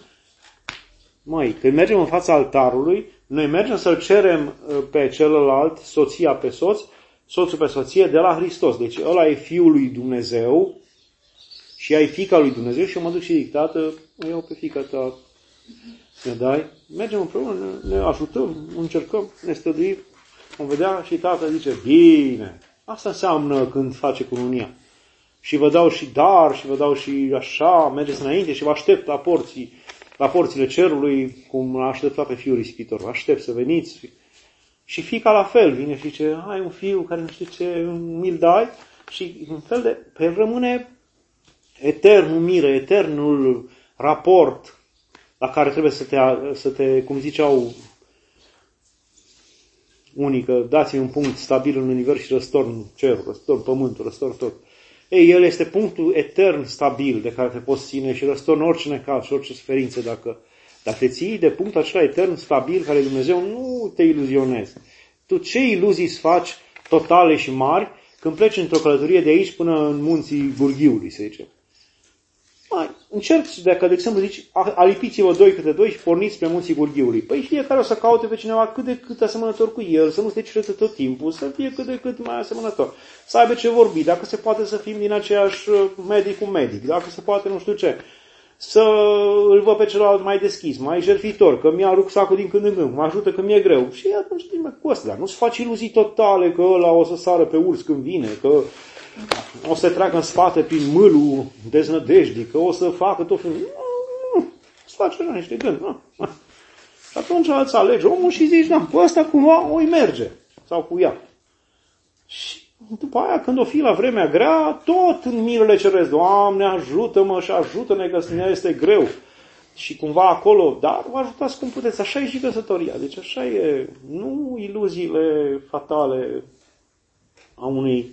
când mergem în fața altarului, noi mergem să-l cerem pe celălalt, soția pe soț, soțul pe soție, de la Hristos. Deci ăla e Fiul lui Dumnezeu și ea e fiica lui Dumnezeu și eu mă duc și zic, tată, o iau pe fiica ta, ne dai? Mergem împreună, ne ajutăm, încercăm, ne stăduim, vom vedea și tata zice, bine, asta înseamnă când face cununia. Și vă dau și dar, și vă dau și așa, mergeți înainte și vă aștept la porțile cerului, cum l-a așteptat pe Fiul Ispitor. Vă aștept să veniți. Și fiica la fel vine și zice, ai un fiu care nu știu ce, mi-l dai? Și în fel de, pe el rămâne eternul mire, eternul raport la care trebuie să te, cum ziceau unică, dați-mi un punct stabil în univers și răstorn cerul, răstorn pământul, răstorn tot. Ei, el este punctul etern stabil de care te poți ține și răstorn orice necaz și orice suferință. Dacă te ții de punctul acela etern stabil care Dumnezeu, nu te iluzionezi. Tu ce iluzii îți faci totale și mari când pleci într-o călătorie de aici până în munții Gurghiului, să zicem? Încerci, dacă, de exemplu, zici, alipiți-vă 2 câte 2 și porniți spre munții Gurghiului. Păi fiecare o să caute pe cineva cât de cât asemănător cu el, să nu se cerete tot timpul, să fie cât de cât mai asemănător. Să aibă ce vorbi, dacă se poate să fim din aceeași medic cu medic, dacă se poate nu știu ce. Să îl văd pe celălalt mai deschis, mai jertfitor, că mi-a rucsacul din când în când, mă ajută când mi-e greu. Și atunci cu ăsta, dar nu-ți faci iluzii totale că ăla o să sară pe urs când vine, că o să treacă în spate prin mâlul deznădejdii, că o să facă tot felul. Nu, îți faci așa niște gând. Și atunci îți alegi omul și zici, da, cu ăsta cumva o-i merge. Sau cu ea. Și după aia, când o fi la vremea grea, tot în mirele ceresc, Doamne, ajută-mă și ajută-ne că ne este greu. Și cumva acolo, dar vă ajutați cum puteți. Așa e și căsătoria. Deci așa e, nu iluziile fatale a unui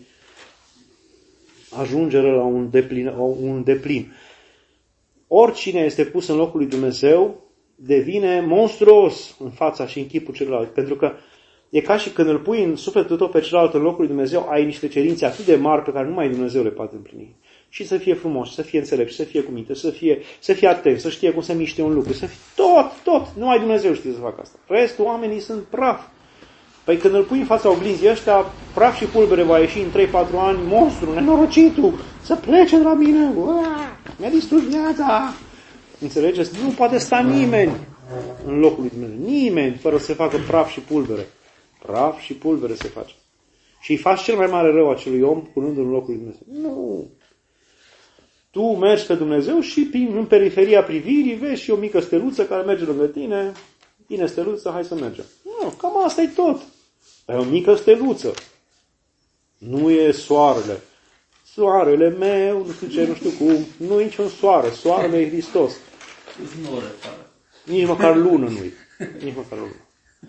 ajungere la un deplin. Oricine este pus în locul lui Dumnezeu devine monstruos în fața și în chipul celălalt. Pentru că e ca și când îl pui în sufletul tău pe celălalt în locul lui Dumnezeu, ai niște cerințe atât de mari pe care numai Dumnezeu le poate împlini. Și să fie frumos, să fie înțelept, să fie cu minte, să fie atent, să știe cum să miște un lucru, să fie tot. Numai Dumnezeu știe să facă asta. Restul oamenii sunt praf. Păi când îl pui în fața oglinzii ăștia, praf și pulbere va ieși în 3-4 ani, monstru, nenorocitul, să plece de la mine, mi-a distrus viața. Înțelegeți? Nu poate sta nimeni în locul lui Dumnezeu. Nimeni fără să se facă praf și pulbere. Praf și pulbere se face. Și îi faci cel mai mare rău acelui om punându-l în locul lui Dumnezeu. Nu. Tu mergi pe Dumnezeu și în periferia privirii vezi și o mică steluță care merge lângă tine. Bine, steluță, hai să mergem. Nu, cam asta e tot. E o mică steluță. Nu e soarele. Soarele meu, nu știu ce, nu știu cum. Nu e niciun soare. Soarele e Hristos. Nici măcar lună nu-i. Nici măcar lună.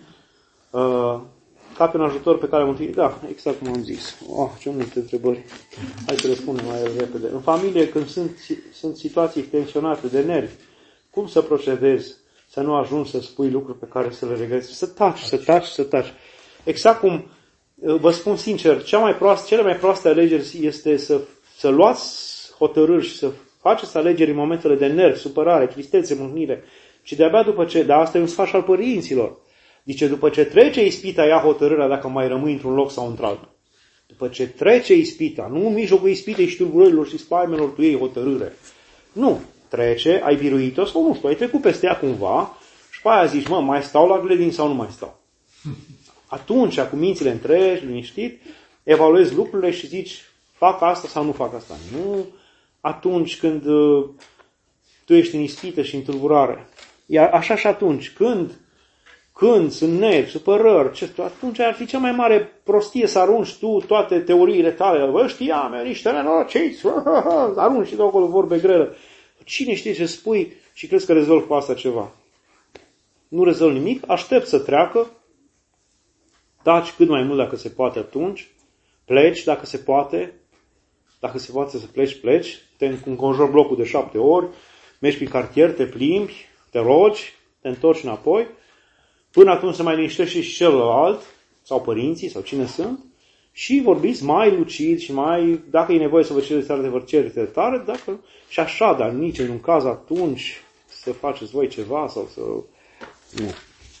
Ca pe un ajutor pe care am întâlnit. Da, exact cum am zis. Ce multe întrebări. Hai să răspundem mai repede. În familie, când sunt situații tensionate de nervi, cum să procedezi? Să nu ajungi să spui lucruri pe care să le regreți. Să taci. Exact cum, vă spun sincer, cele mai proaste alegeri este să luați hotărâri și să faceți alegeri în momentele de nervi, supărare, tristețe, mâhnire. Și de-abia după ce, dar asta e un sfat al părinților. Zice, după ce trece ispita, ia hotărârea dacă mai rămâi într-un loc sau într-altul. După ce trece ispita, nu în mijlocul ispitei și tulburărilor și spaimelor, tu iei hotărâre. Nu. Trece, ai biruit-o sau nu știu, ai trecut peste ea cumva și pe aia zici, mai stau la grădini sau nu mai stau? Atunci, cu mințile întregi, liniștit, evaluezi lucrurile și zici, fac asta sau nu fac asta. Nu atunci când tu ești în ispită și în tulburare. Iar așa și atunci, când sunt nervi, supărări, atunci ar fi cea mai mare prostie să arunci tu toate teoriile tale. Bă, știam, eu niște nenorociți, arunci și de acolo vorbe grele. Cine știe ce spui și crezi că rezolvi cu asta ceva? Nu rezolvi nimic, aștept să treacă, taci cât mai mult dacă se poate atunci, pleci dacă se poate să pleci, te înconjori blocul de 7 ori, mergi prin cartier, te plimbi, te rogi, te întorci înapoi, până atunci se mai liniștește și celălalt, sau părinții, sau cine sunt, și vorbiți mai lucid și mai, dacă e nevoie să vă cereți tare, vă cereți tare, dacă, și așa, dar nici în un caz atunci să faceți voi ceva sau să... Nu.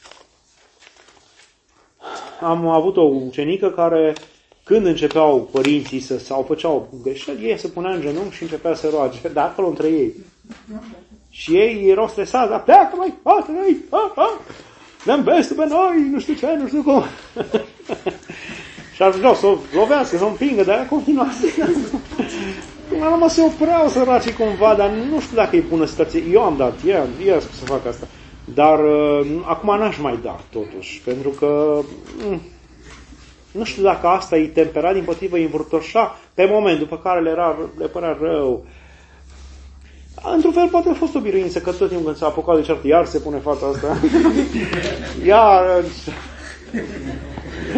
Am avut o ucenică care, când începeau părinții sau făceau greșeli, ei se punea în genunchi și începea să roage, dar acolo între ei. Și ei erau stresați, dar pleacă mai poate, ne-am vestul pe noi, nu știu ce, nu știu cum. Și ajungeau să o lovească, să o împingă, dar ea continua să... Până la se opreau săracii cumva, dar nu știu dacă e bună situație. Eu am dat, ea spus să fac asta. Dar acum n-aș mai da, totuși, pentru că nu știu dacă asta e temperat, dimpotrivă, îi învârtoșa pe moment, după care le părea rău. Într-un fel, poate a fost o biruință, că tot timpul când s-a apucat de ceartă, iar se pune fata asta. Iar...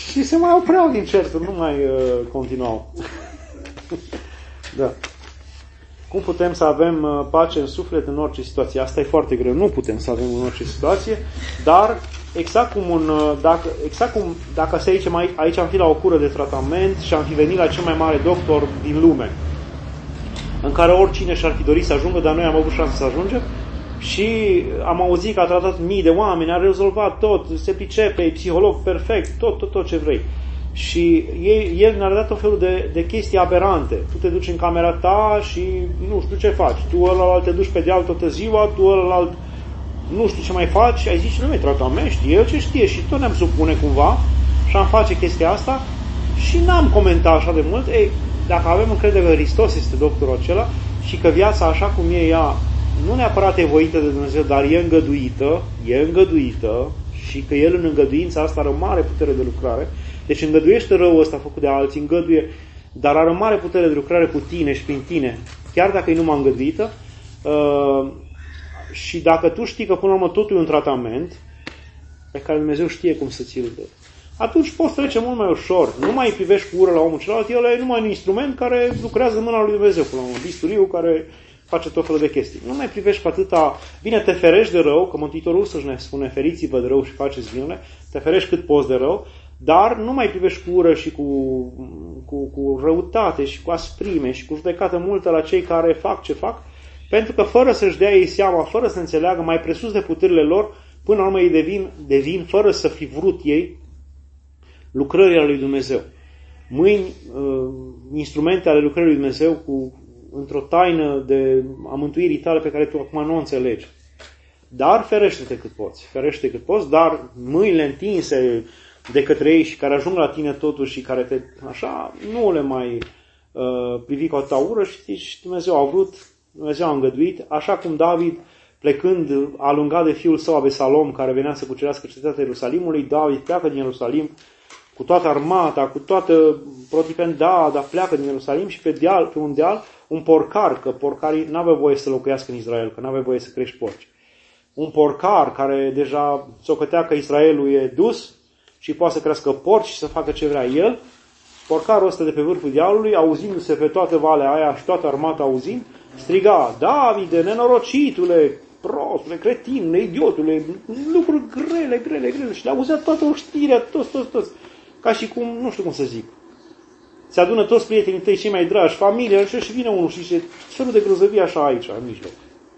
Și se mai opreau din certuri, nu mai continuau. Da. Cum putem să avem pace în suflet în orice situație? Asta e foarte greu. Nu putem să avem în orice situație, dar exact cum dacă să zicem aici am fi la o cură de tratament și am fi venit la cel mai mare doctor din lume, în care oricine și-ar fi dorit să ajungă, dar noi am avut șansă să ajungem și am auzit că a tratat mii de oameni, a rezolvat tot, se pricepe, e psiholog perfect, tot ce vrei. Și el ne-a dat o felul de chestii aberante. Tu te duci în camera ta și nu știu ce faci. Tu ălalt te duci pe deal toată ziua, tu ălalt nu știu ce mai faci și ai zis, nu mai tratament, știe el ce știe și tot ne-am supune cumva și am face chestia asta și n-am comentat așa de mult. Ei, dacă avem încredere că Hristos este doctorul acela și că viața așa cum e ea nu neapărat e voită de Dumnezeu, dar e îngăduită și că El în îngăduința asta are o mare putere de lucrare. Deci îngăduiește răul ăsta făcut de alții, îngăduie, dar are o mare putere de lucrare cu tine și prin tine, chiar dacă e numai îngăduită. Și dacă tu știi că până la urmă totul e un tratament pe care Dumnezeu știe cum să ți-l dă, atunci poți trece mult mai ușor. Nu mai privești cu ură la omul celălalt, el e numai un instrument care lucrează în mâna lui Dumnezeu, până la urmă, bisturiu care face tot felul de chestii. Nu mai privești cu atâta, bine, te ferești de rău, că Mântuitorul să-și ne spune, feriți-vă de rău și faceți binele, te ferești cât poți de rău, dar nu mai privești cu ură și cu răutate și cu asprime și cu judecată multă la cei care fac ce fac, pentru că fără să-și dea ei seama, fără să înțeleagă, mai presus de puterile lor, până la urmă ei devin fără să fi vrut ei, lucrările lui Dumnezeu. Mâini, instrumente ale lucrării lui Dumnezeu într-o taină a mântuirii tale pe care tu acum nu o înțelegi. Dar ferește-te cât poți, dar mâinile întinse de către ei și care ajung la tine totuși și care te, așa, nu le mai privi cu atâta ură și zici, Dumnezeu a vrut, Dumnezeu a îngăduit, așa cum David, plecând alungat de fiul său Abesalom, care venea să cucerească cetatea Ierusalimului, David pleacă din Ierusalim cu toată armata, cu toată protipenda, dar pleacă din Ierusalim și pe un deal, un porcar, că porcarii n-aveau voie să locuiască în Israel, că n-aveau voie să crești porci. Un porcar care deja socătea că Israelul e dus și poate să crească porci și să facă ce vrea el, porcarul ăsta de pe vârful dealului, auzindu-se pe toată valea aia și toată armata auzind, striga, Davide, nenorocitule, prostule, cretinule, idiotule, lucruri grele, și le auzea toată oștirea, toți. Ca și cum, nu știu cum să zic. Se adună toți prietenii tăi cei mai dragi, familia, și vine unul și zice, felul de grozăvie așa aici, în mijloc.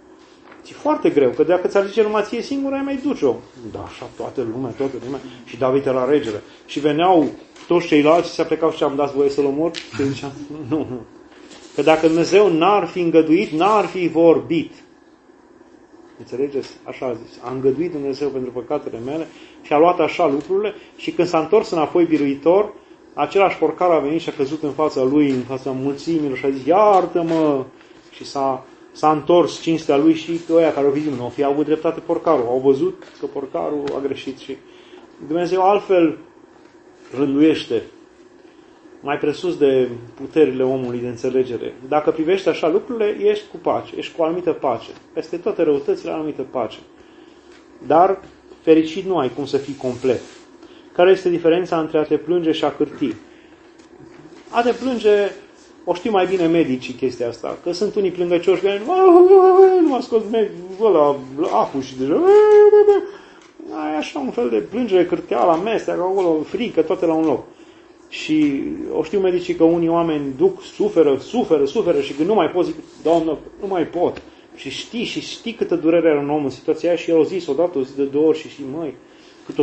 E foarte greu, că dacă ți-ar zice numai ție singur, ai mai duce-o. Da, așa, toată lumea. Și David era regele. Și veneau toți ceilalți și se aplecau și am dat voie să-l omor. Și zicea, nu. Că dacă Dumnezeu n-ar fi îngăduit, n-ar fi vorbit. Înțelegeți? Așa a zis. A îngăduit Dumnezeu pentru păcatele mele și a luat așa lucrurile și când s-a întors înapoi biruitor, același porcar a venit și a căzut în fața lui, în fața mulțimilor și a zis, iartă-mă! Și s-a întors cinstea lui și ăia care au vizit, nu fi avut dreptate porcarul. Au văzut că porcarul a greșit și Dumnezeu altfel rânduiește mai presus de puterile omului de înțelegere. Dacă privești așa lucrurile, ești cu pace, ești cu o anumită pace. Peste toate răutățile, o anumită pace. Dar fericit nu ai cum să fii complet. Care este diferența între a te plânge și a cârti? A te plânge, o știu mai bine medicii chestia asta, că sunt unii plângăcioși care nu mă scos ăla apul și deja ai așa un fel de plângere, cârteală, amestec, acolo, frică, toate la un loc. Și o știu medicii că unii oameni suferă și când nu mai pot, zic, Doamnă, nu mai pot. Și știi câtă durere are un om în situația aia și el a zis odată, o zi de două ori și știi, măi, cât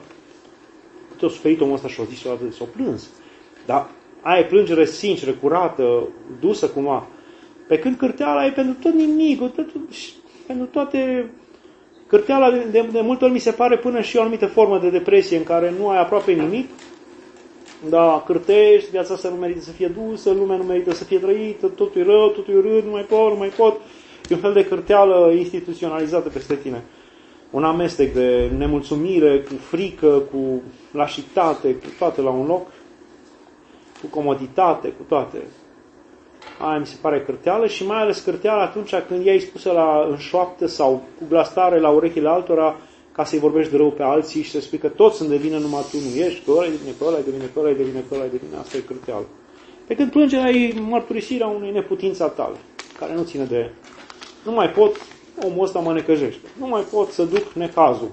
o suferit omul ăsta și o zis odată, s-o plâns. Dar aia e plângere sinceră, curată, dusă cumva. Pe când cârteala e pentru tot nimic, pentru toate. Cârteala de multe ori mi se pare până și o anumită formă de depresie în care nu ai aproape nimic, dar cârtești, viața asta nu merită să fie dusă, lumea nu merită să fie trăită, totul e rău, totul e urât, nu mai pot. E un fel de cârteală instituționalizată peste tine. Un amestec de nemulțumire, cu frică, cu lașitate, cu toate la un loc, cu comoditate, cu toate. Aia mi se pare cârteală și mai ales cârteală atunci când ea e spusă în șoaptă sau cu glas tare la urechile altora ca să-i vorbești de rău pe alții și să spui că toți sunt de vină, numai tu nu ești, că ăla e de vină, că ăla e de vină, că ăla e de vină, că ăla e de vină, asta e cârteală. Pe când plângerea e mărturisirea unei neputințe a tale, care nu ține de... Nu mai pot, omul ăsta mă necăjește. Nu mai pot să duc necazul.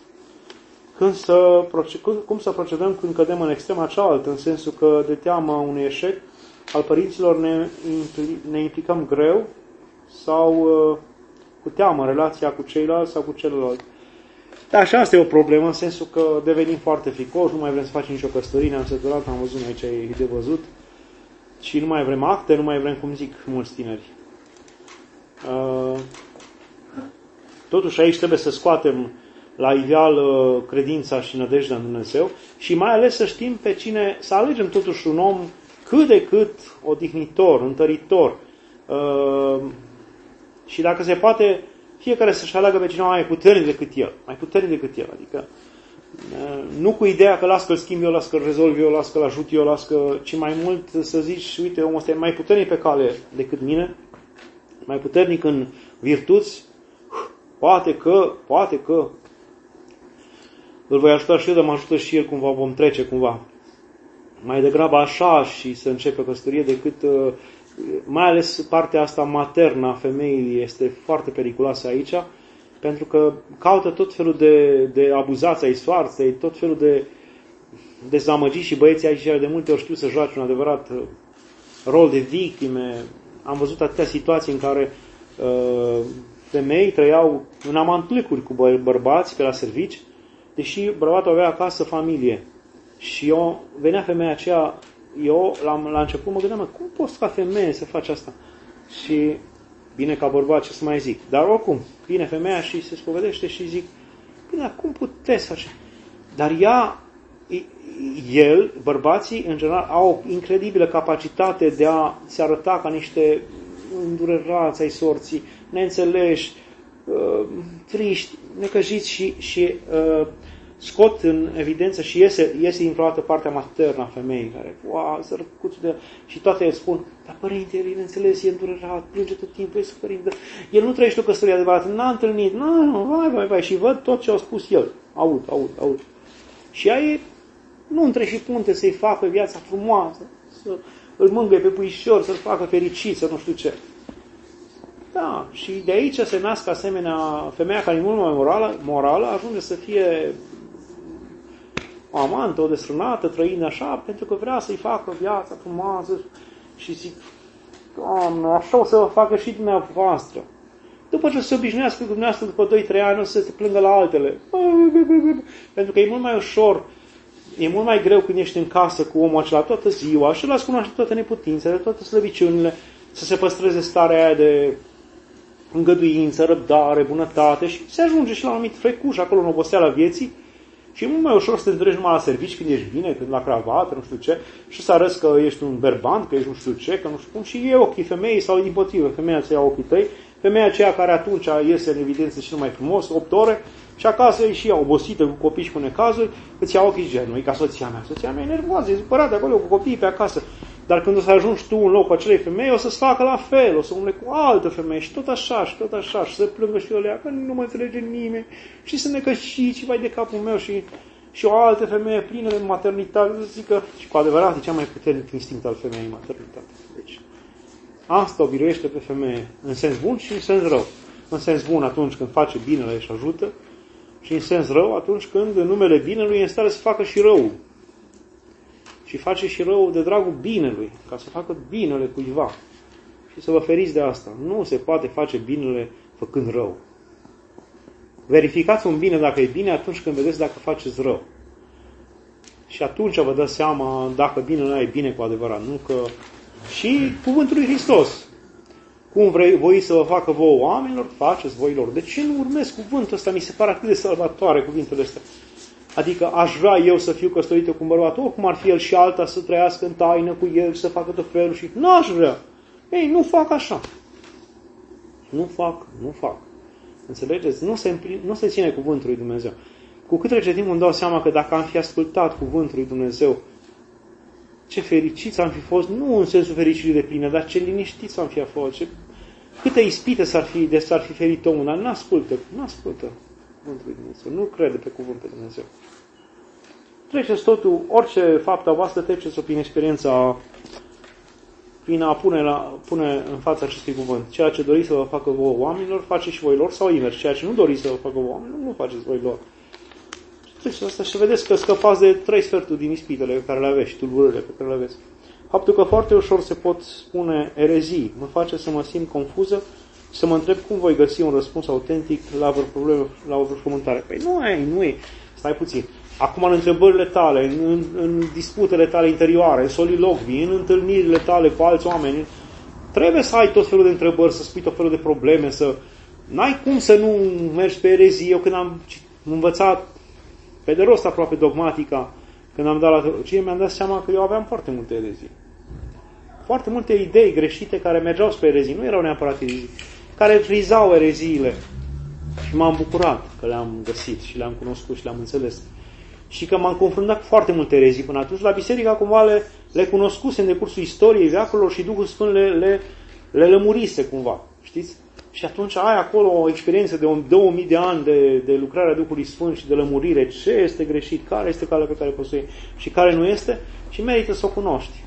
Cum să procedăm când cădem în extrema cealaltă, în sensul că de teama unui eșec al părinților ne implicăm greu sau cu teamă în relația cu ceilalți sau cu celălalt. Dar și asta e o problemă, în sensul că devenim foarte fricoși, nu mai vrem să facem nicio căsătorie, ne-am săturat, am văzut aici e de văzut, și nu mai vrem acte, nu mai vrem, cum zic mulți tineri. Totuși aici trebuie să scoatem la iveală credința și nădejdea în Dumnezeu și mai ales să știm pe cine, să alegem totuși un om cât de cât odihnitor, întăritor. Și dacă se poate, fiecare să-și aleagă pe cineva mai puternic decât el. Mai puternic decât el. Adică nu cu ideea că las că-l schimb eu, las că-l rezolv eu, las că-l ajut eu, ci mai mult să zici, uite, omul ăsta e mai puternic pe cale decât mine, mai puternic în virtuți, poate că îl voi ajuta și eu, dar mă ajută și el cumva, vom trece cumva. Mai degrabă așa și să începe căsătorie decât, mai ales partea asta maternă a femeii este foarte periculoasă aici, pentru că caută tot felul de abuzați ai soarței, tot felul de dezamăgiți și băieții aici de multe ori știu să joace un adevărat rol de victime. Am văzut atâtea situații în care femei trăiau în amantlicuri cu bărbați pe la servici, deși bărbatul avea acasă familie. Și venea femeia aceea, la început mă gândeam, cum poți ca femeie să faci asta? Și bine ca bărbat, ce să mai zic. Dar oricum, vine femeia și se spovedește și zic, bine, cum puteți face? Dar bărbații, în general, au o incredibilă capacitate de a se arăta ca niște îndurerați ai sorții, neînțeleși, triști, necăjiți și scot în evidență și iese dintr-o dată partea maternă a femeii care, zărcuțul de... Și toate îi spun, dar părinte, el neînțeles, e îndurerat, plânge tot timpul, e suferind, el nu trăiește o căsătorie adevărată, n-a întâlnit, vai, și văd tot ce a spus el, aud. Și ea nu între și punte să-i facă viața frumoasă, să îl mângâie pe puișor, să-l facă fericit, să nu știu ce. Da, și de aici se nasc asemenea, femeia care e mult mai morală ajunge să fie o amantă, o desfrânată, trăind așa, pentru că vrea să-i facă viața frumoasă și zic, Doamne, așa o să vă facă și dumneavoastră. După ce se obișnuiască cu dumneavoastră, după 2-3 ani, o să se plângă la altele. Pentru că e mult mai ușor, e mult mai greu când ești în casă cu omul acela toată ziua și îl cunoaște toate neputințele, toate slăbiciunile, să se păstreze starea aia de îngăduință, răbdare, bunătate și se ajunge și la un anumit frecuș acolo în oboseala vieții și e mult mai ușor să te întâlnești numai la servici când ești bine, când la cravată, nu știu ce, și să arăți că ești un berbant, că ești nu știu ce, că nu știu cum, și e ochii femeii sau dimpotrivă, femeia aceea ochii tăi, femeia aceea care atunci iese în evidență și mai frumos, 8 ore, și acasă e și ea obosită cu copii și cu necazuri, îți ia ochii și nu e ca soția mea e nervoasă, e supărată acolo cu copiii pe acasă. Dar când o să ajungi tu în locul acelei femei, o să-ți facă la fel, o să umble cu altă femeie și tot așa, și să plângă și eu că nu mă înțelege nimeni și să ne cășiți și vai de capul meu și o altă femeie plină de maternitate, să zică, și cu adevărat e cea mai puternic instinct al femeii, maternitate. Deci, asta o biruiește pe femeie, în sens bun și în sens rău. În sens bun atunci când face binele și ajută și în sens rău atunci când în numele binelui e în stare să facă și rău. Și face și rău de dragul binelui, ca să facă binele cuiva. Și să vă feriți de asta. Nu se poate face binele făcând rău. Verificați un bine dacă e bine atunci când vedeți dacă faceți rău. Și atunci vă dați seama dacă binele e bine cu adevărat. Nu că... Și cuvântul lui Hristos. Cum voi să vă facă vouă oamenilor, faceți voilor. De ce nu urmez cuvântul ăsta? Mi se pare atât de salvatoare cuvintele astea. Adică aș vrea eu să fiu căsătorită cu un bărbat, oricum ar fi el și alta să trăiască în taină cu el și să facă tot felul și nu aș vrea. Ei, nu fac așa. Nu fac. Înțelegeți? Nu se ține cuvântul lui Dumnezeu. Cu cât trece timpul îmi dau seama că dacă am fi ascultat cuvântul lui Dumnezeu, ce fericiți am fi fost, nu în sensul fericirii de plină, dar ce liniștiți am fi fost, câte ispite s-ar fi ferit omul, dar nu ascultă. cuvântul lui Dumnezeu. Nu crede pe cuvânt pe Dumnezeu. Treceți totul, orice faptă voastră, treceți-o prin experiența, prin a pune în fața acestui cuvânt. Ceea ce doriți să vă facă vouă oamenilor, faceți și voi lor, sau invers. Ceea ce nu doriți să vă facă vouă oamenilor, nu faceți voi lor. Treceți asta și vedeți că scăpați de 3/4 din ispitele pe care le aveți și tulburările pe care le aveți. Faptul că foarte ușor se pot spune erezii mă face să mă simt confuză și să mă întreb cum voi găsi un răspuns autentic la vreo problemă, la o frământare. Păi nu e. Stai puțin. Acum în întrebările tale, în disputele tale interioare, în solilogvii, în întâlnirile tale cu alți oameni, trebuie să ai tot felul de întrebări, să spui tot felul de probleme, n-ai cum să nu mergi pe erezii. Eu când am învățat pe de rost aproape dogmatica, când am dat la teologie, mi-am dat seama că eu aveam foarte multe erezii. Foarte multe idei greșite care mergeau spre erezii, nu erau neapărat erezii, care frizau ereziile. Și m-am bucurat că le-am găsit și le-am cunoscut și le-am înțeles. Și că m-am confruntat cu foarte multe erezii până atunci. La biserica cumva le cunoscuse în decursul istoriei veacurilor și Duhul Sfânt le lămurise cumva. Știți? Și atunci ai acolo o experiență de 2000 de ani de lucrarea Duhului Sfânt și de lămurire. Ce este greșit? Care este calea pe care poți să iei? Și care nu este? Și merită să o cunoști.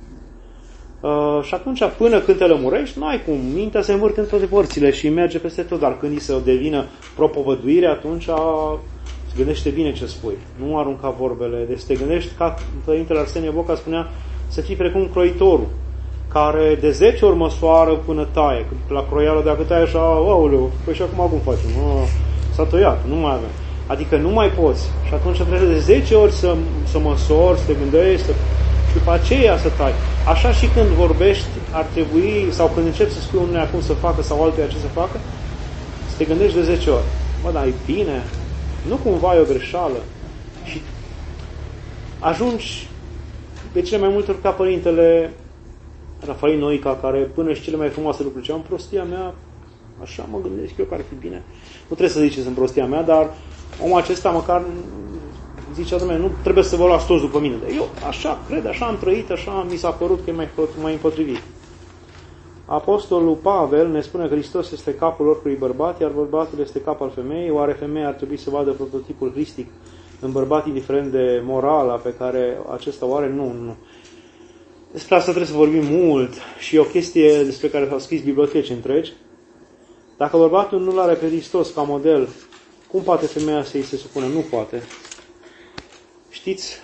Și atunci, până când te lămurești, nu ai cum. Mintea se învârte în toate părțile și merge peste tot. Dar când îi se devină propovăduire, atunci se gândește bine ce spui. Nu arunca vorbele. Deci te gândești, ca Părintele Arsenie Boca spunea, să fii precum croitorul, care de 10 ori măsoară până taie. La croială, dacă taie așa, aoleu, păi și acum cum facem? S-a tăiat, nu mai avem. Adică nu mai poți. Și atunci trebuie de 10 ori să măsori, să te gândești, și după aceea să tai. Așa și când vorbești, ar trebui, sau când începi să spui unul cum să facă sau altuia ce să facă, să te gândești de 10 ori. Bă, dar e bine? Nu cumva e o greșeală? Și ajungi de cele mai multe ori ca Părintele Rafael Noica, care până și cele mai frumoase lucruri ce am, prostia mea, așa mă gândesc eu că ar fi bine. Nu trebuie să ziceți în prostia mea, dar omul acesta măcar zicea, dom'le, nu trebuie să vă luați toți după mine. Eu așa cred, așa am trăit, așa mi s-a părut că e mai împotrivit. Apostolul Pavel ne spune că Hristos este capul oricărui bărbat, iar bărbatul este cap al femeii. Oare femeia ar trebui să vadă prototipul hristic în bărbat, indiferent de morala pe care acesta o are? Nu. Despre asta trebuie să vorbim mult și e o chestie despre care s-au scris biblioteci întregi. Dacă bărbatul nu-L are pe Hristos ca model, cum poate femeia să-i se supună? Nu poate. Știți,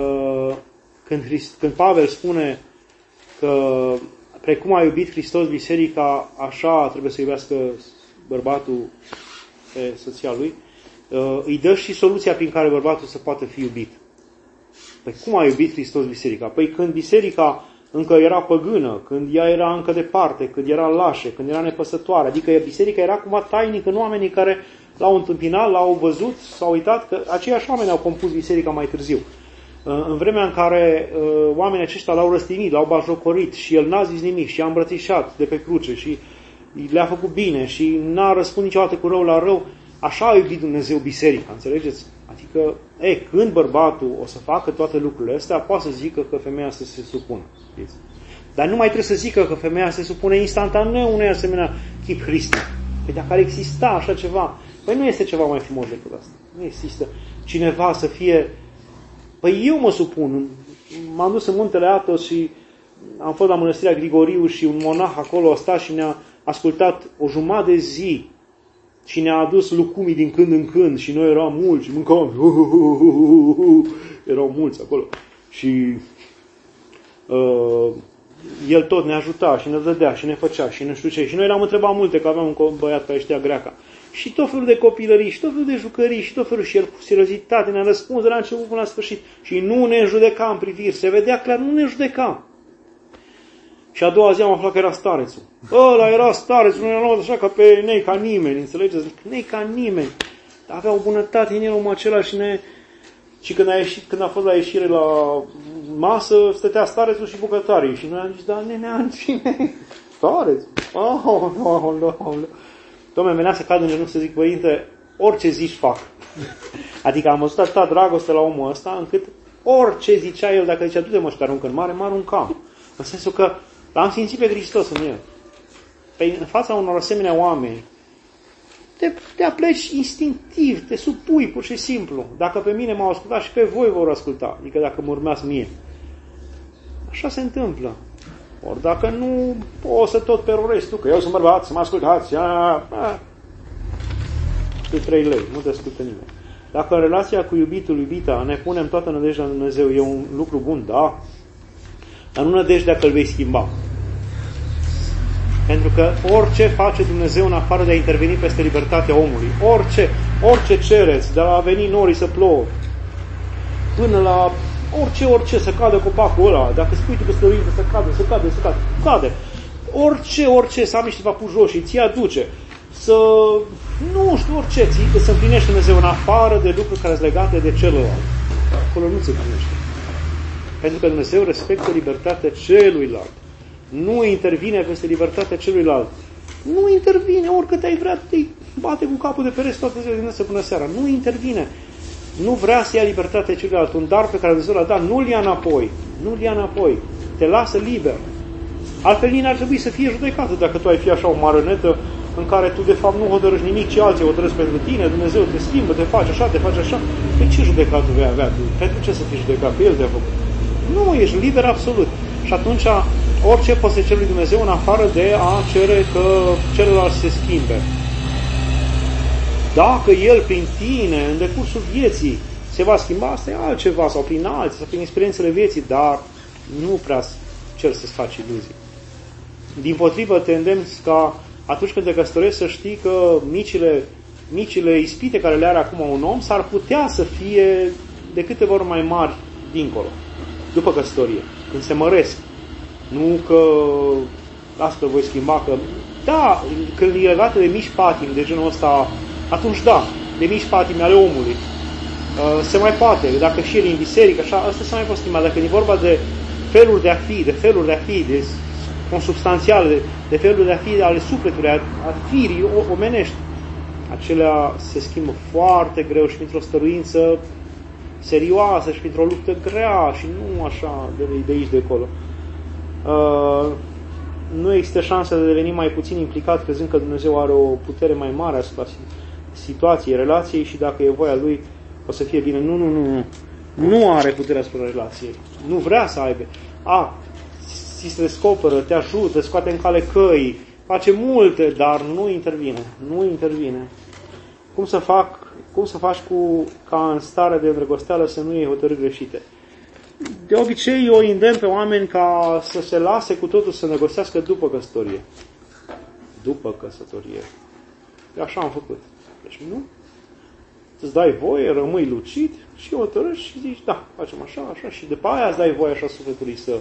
când Pavel spune că precum a iubit Hristos biserica, așa trebuie să iubească bărbatul pe soția lui, îi dă și soluția prin care bărbatul să poată fi iubit. Păi cum a iubit Hristos biserica? Păi când biserica încă era păgână, când ea era încă departe, când era lașă, când era nepăsătoare, adică biserica era cumva tainică în oamenii care l-au întâmpinat, l-au văzut, s-au uitat, că aceiași oameni au compus biserica mai târziu. În vremea în care oamenii aceștia l-au răstignit, l-au bajocorit și el n-a zis nimic și i-a îmbrățișat de pe cruce și le-a făcut bine și n-a răspuns niciodată cu rău la rău, așa a iubit Dumnezeu biserica, înțelegeți? Adică, când bărbatul o să facă toate lucrurile astea, poate să zică că femeia să se supună. Știți? Dar nu mai trebuie să zică că femeia se supune instantaneu unei asemenea chip hristic. Păi dacă ar exista așa ceva, păi nu este ceva mai frumos decât asta. Nu există cineva să fie... Păi eu mă supun. M-am dus în muntele Athos și am fost la mănăstirea Grigoriu și un monah acolo a stat și ne-a ascultat o jumătate de zi și ne-a adus lucumii din când în când și noi eram mulți și mâncam. Erau mulți acolo. Și el tot ne ajuta și ne dădea și ne făcea și nu știu ce. Și noi l-am întrebat multe, că aveam un băiat care știa greaca. Și tot felul de copilării, și tot felul de jucării, și tot felul și el cu seriozitate ne-a răspuns de la început până la sfârșit. Și nu ne judeca în priviri. Se vedea clar, nu ne judeca. Și a doua zi am aflat că era starețul. Ăla era starețul, nu era luat așa ca pe nei ca nimeni, înțelegeți? Nei ca nimeni. Avea o bunătate în el omul acela și când a fost la ieșire la masă, stătea starețul și bucătarii. Și noi am zis, da, nenea, cine? Starețul? Dom'le, venea să cad în genunchi să zic, părinte, orice zici fac. Adică am văzut atâta dragoste la omul ăsta, încât orice zicea el, dacă zicea, du-te mă și te aruncă în mare, mă aruncam. În sensul că l-am simțit pe Hristos în el. În fața unor asemenea oameni, te apleci instinctiv, te supui pur și simplu. Dacă pe mine m-au ascultat și pe voi vor asculta, adică dacă mă urmeați mie. Așa se întâmplă. Ori dacă nu, o să tot perorezi tu, că eu sunt bărbat, să mă ascultați. De 3 lei, nu te ascultă nimeni. Dacă în relația cu iubitul, iubita, ne punem toată nădejdea în Dumnezeu, e un lucru bun, da? Dar nu nădejdea că îl vei schimba. Pentru că orice face Dumnezeu în afară de a interveni peste libertatea omului, orice cereți, de la a veni norii să plouă, până la orice, să cadă copacul ăla, dacă spui tu că slăvinte, să cade. Orice, să am niște papuci roșii, ți aduce, orice, să împlinește Dumnezeu în afară de lucruri care sunt legate de celălalt. Acolo nu se împlinește. Pentru că Dumnezeu respectă libertatea celuilalt. Nu intervine peste libertatea celuilalt. Nu intervine, oricât ai vrea, te bate cu capul de pereți toate zilele dimineața până seara. Nu intervine. Nu vrea să ia libertatea celuilalt. Un dar pe care Dumnezeu l-a dat, nu-l ia înapoi. Te lasă liber. Altfel nici n-ar trebui să fie judecată dacă tu ai fi așa o marionetă în care tu de fapt nu hotărăști nimic, ci alții hotărăști pentru tine, Dumnezeu te schimbă, te face așa. Pe ce judecată vei avea tu? Pentru ce să fii judecat? Pe El te-a făcut. Nu, ești liber absolut. Și atunci orice poți să ceri lui Dumnezeu în afară de a cere că celălalt se schimbe. Dacă El prin tine, în decursul vieții, se va schimba, asta e altceva, sau prin alții, sau prin experiențele vieții, dar nu prea cer să-ți faci iluzii. Dimpotrivă, te îndemn ca atunci când te căsătorești să știi că micile ispite care le are acum un om s-ar putea să fie de câteva ori mai mari dincolo, după căsătorie, când se măresc. Nu că las că voi schimba, că da, când e legată de mici patimi de genul ăsta, atunci da, de mici patimi ale omului. Se mai poate, dacă și el în biserică, așa, asta se mai poate schimba. Dacă e vorba de feluri de a fi, de consubstanțiale, de feluri de a fi ale sufletului, a firii omenești, acelea se schimbă foarte greu și printr-o stăruință serioasă și printr-o luptă grea și nu așa de aici, de acolo. Nu există șansa de a deveni mai puțin implicat crezând că Dumnezeu are o putere mai mare asupra situației, relației și dacă e voia Lui o să fie bine. Nu are puterea asupra relației. Nu vrea să aibă. Ți se descoperă, te ajută, scoate în cale căi, face multe, dar nu intervine. Cum să faci ca în stare de îndrăgosteală să nu iei hotărâri greșite? De obicei, eu îndemn pe oameni ca să se lase cu totul să negociască după căsătorie. După căsătorie. Eu așa am făcut. Deci nu? Îți dai voie, rămâi lucid și hotărăști și zici, da, facem așa, și după aia îți dai voie așa sufletului să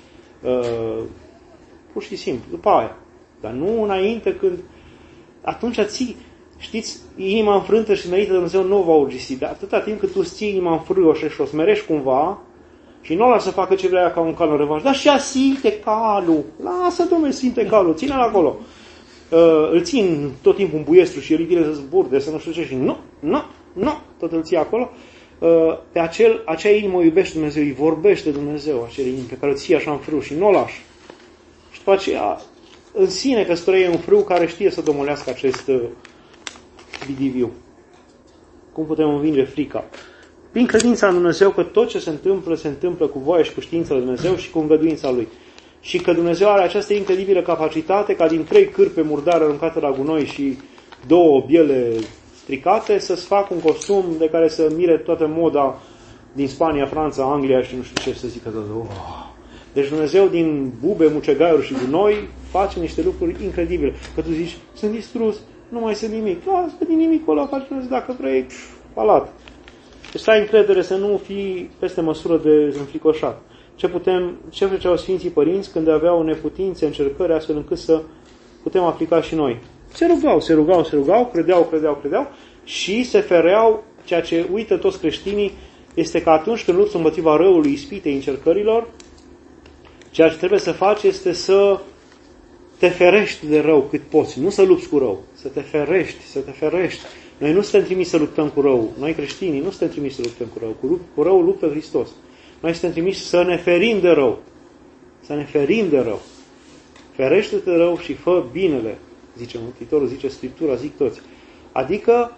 pur și simplu, după aia. Dar nu înainte când atunci știți, inima înfrântă și smerită de Dumnezeu nu va urgisi. Dar atâta timp cât tu îți ții inima înfrâioșă și o smerești cumva și nu o lași să facă ce vrea ca un cal în revanș. Dar și-a simte calul. Lasă, Dom'le, simte calul. Ține-l acolo. Îl țin tot timpul în buiestru și el vine să zburde, să nu știu ce și nu. Tot îl ții acolo. Pe acea inimă o iubește Dumnezeu, îi vorbește Dumnezeu, acele inimi pe care o ții așa în frâu și nu o lași. Și după aceea, în sine căsătoria e un frâu care știe să domolească acest vidiviu. Cum putem învinge frica? Prin credința în Dumnezeu că tot ce se întâmplă cu voia și cu știința lui Dumnezeu și cu îngăduința Lui. Și că Dumnezeu are această incredibilă capacitate ca din 3 cârpe murdare aruncate la gunoi și 2 biele stricate să-ți facă un costum de care să mire toată moda din Spania, Franța, Anglia și nu știu ce să zică tot. Deci Dumnezeu din bube, mucegaiuri și gunoi face niște lucruri incredibile. Că tu zici, sunt distrus, nu mai sunt nimic. Lasă că din nimicul ăla faci Dumnezeu, dacă vrei, palat. Deci să ai încredere să nu fii peste măsură de înfricoșat. Ce făceau Sfinții Părinți când aveau neputințe, încercări, astfel încât să putem aplica și noi? Se rugau, credeau și se fereau. Ceea ce uită toți creștinii este că atunci când lupți împotriva răului, ispitei, încercărilor, ceea ce trebuie să faci este să te ferești de rău cât poți. Nu să lupți cu rău, să te ferești. Noi nu suntem trimiși să luptăm cu rău. Noi creștinii nu suntem trimiși să luptăm cu rău. Cu rău luptă Hristos. Noi suntem trimiși să ne ferim de rău. Ferește-te de rău și fă binele, zice Mântuitorul, zice Scriptura, zic toți. Adică,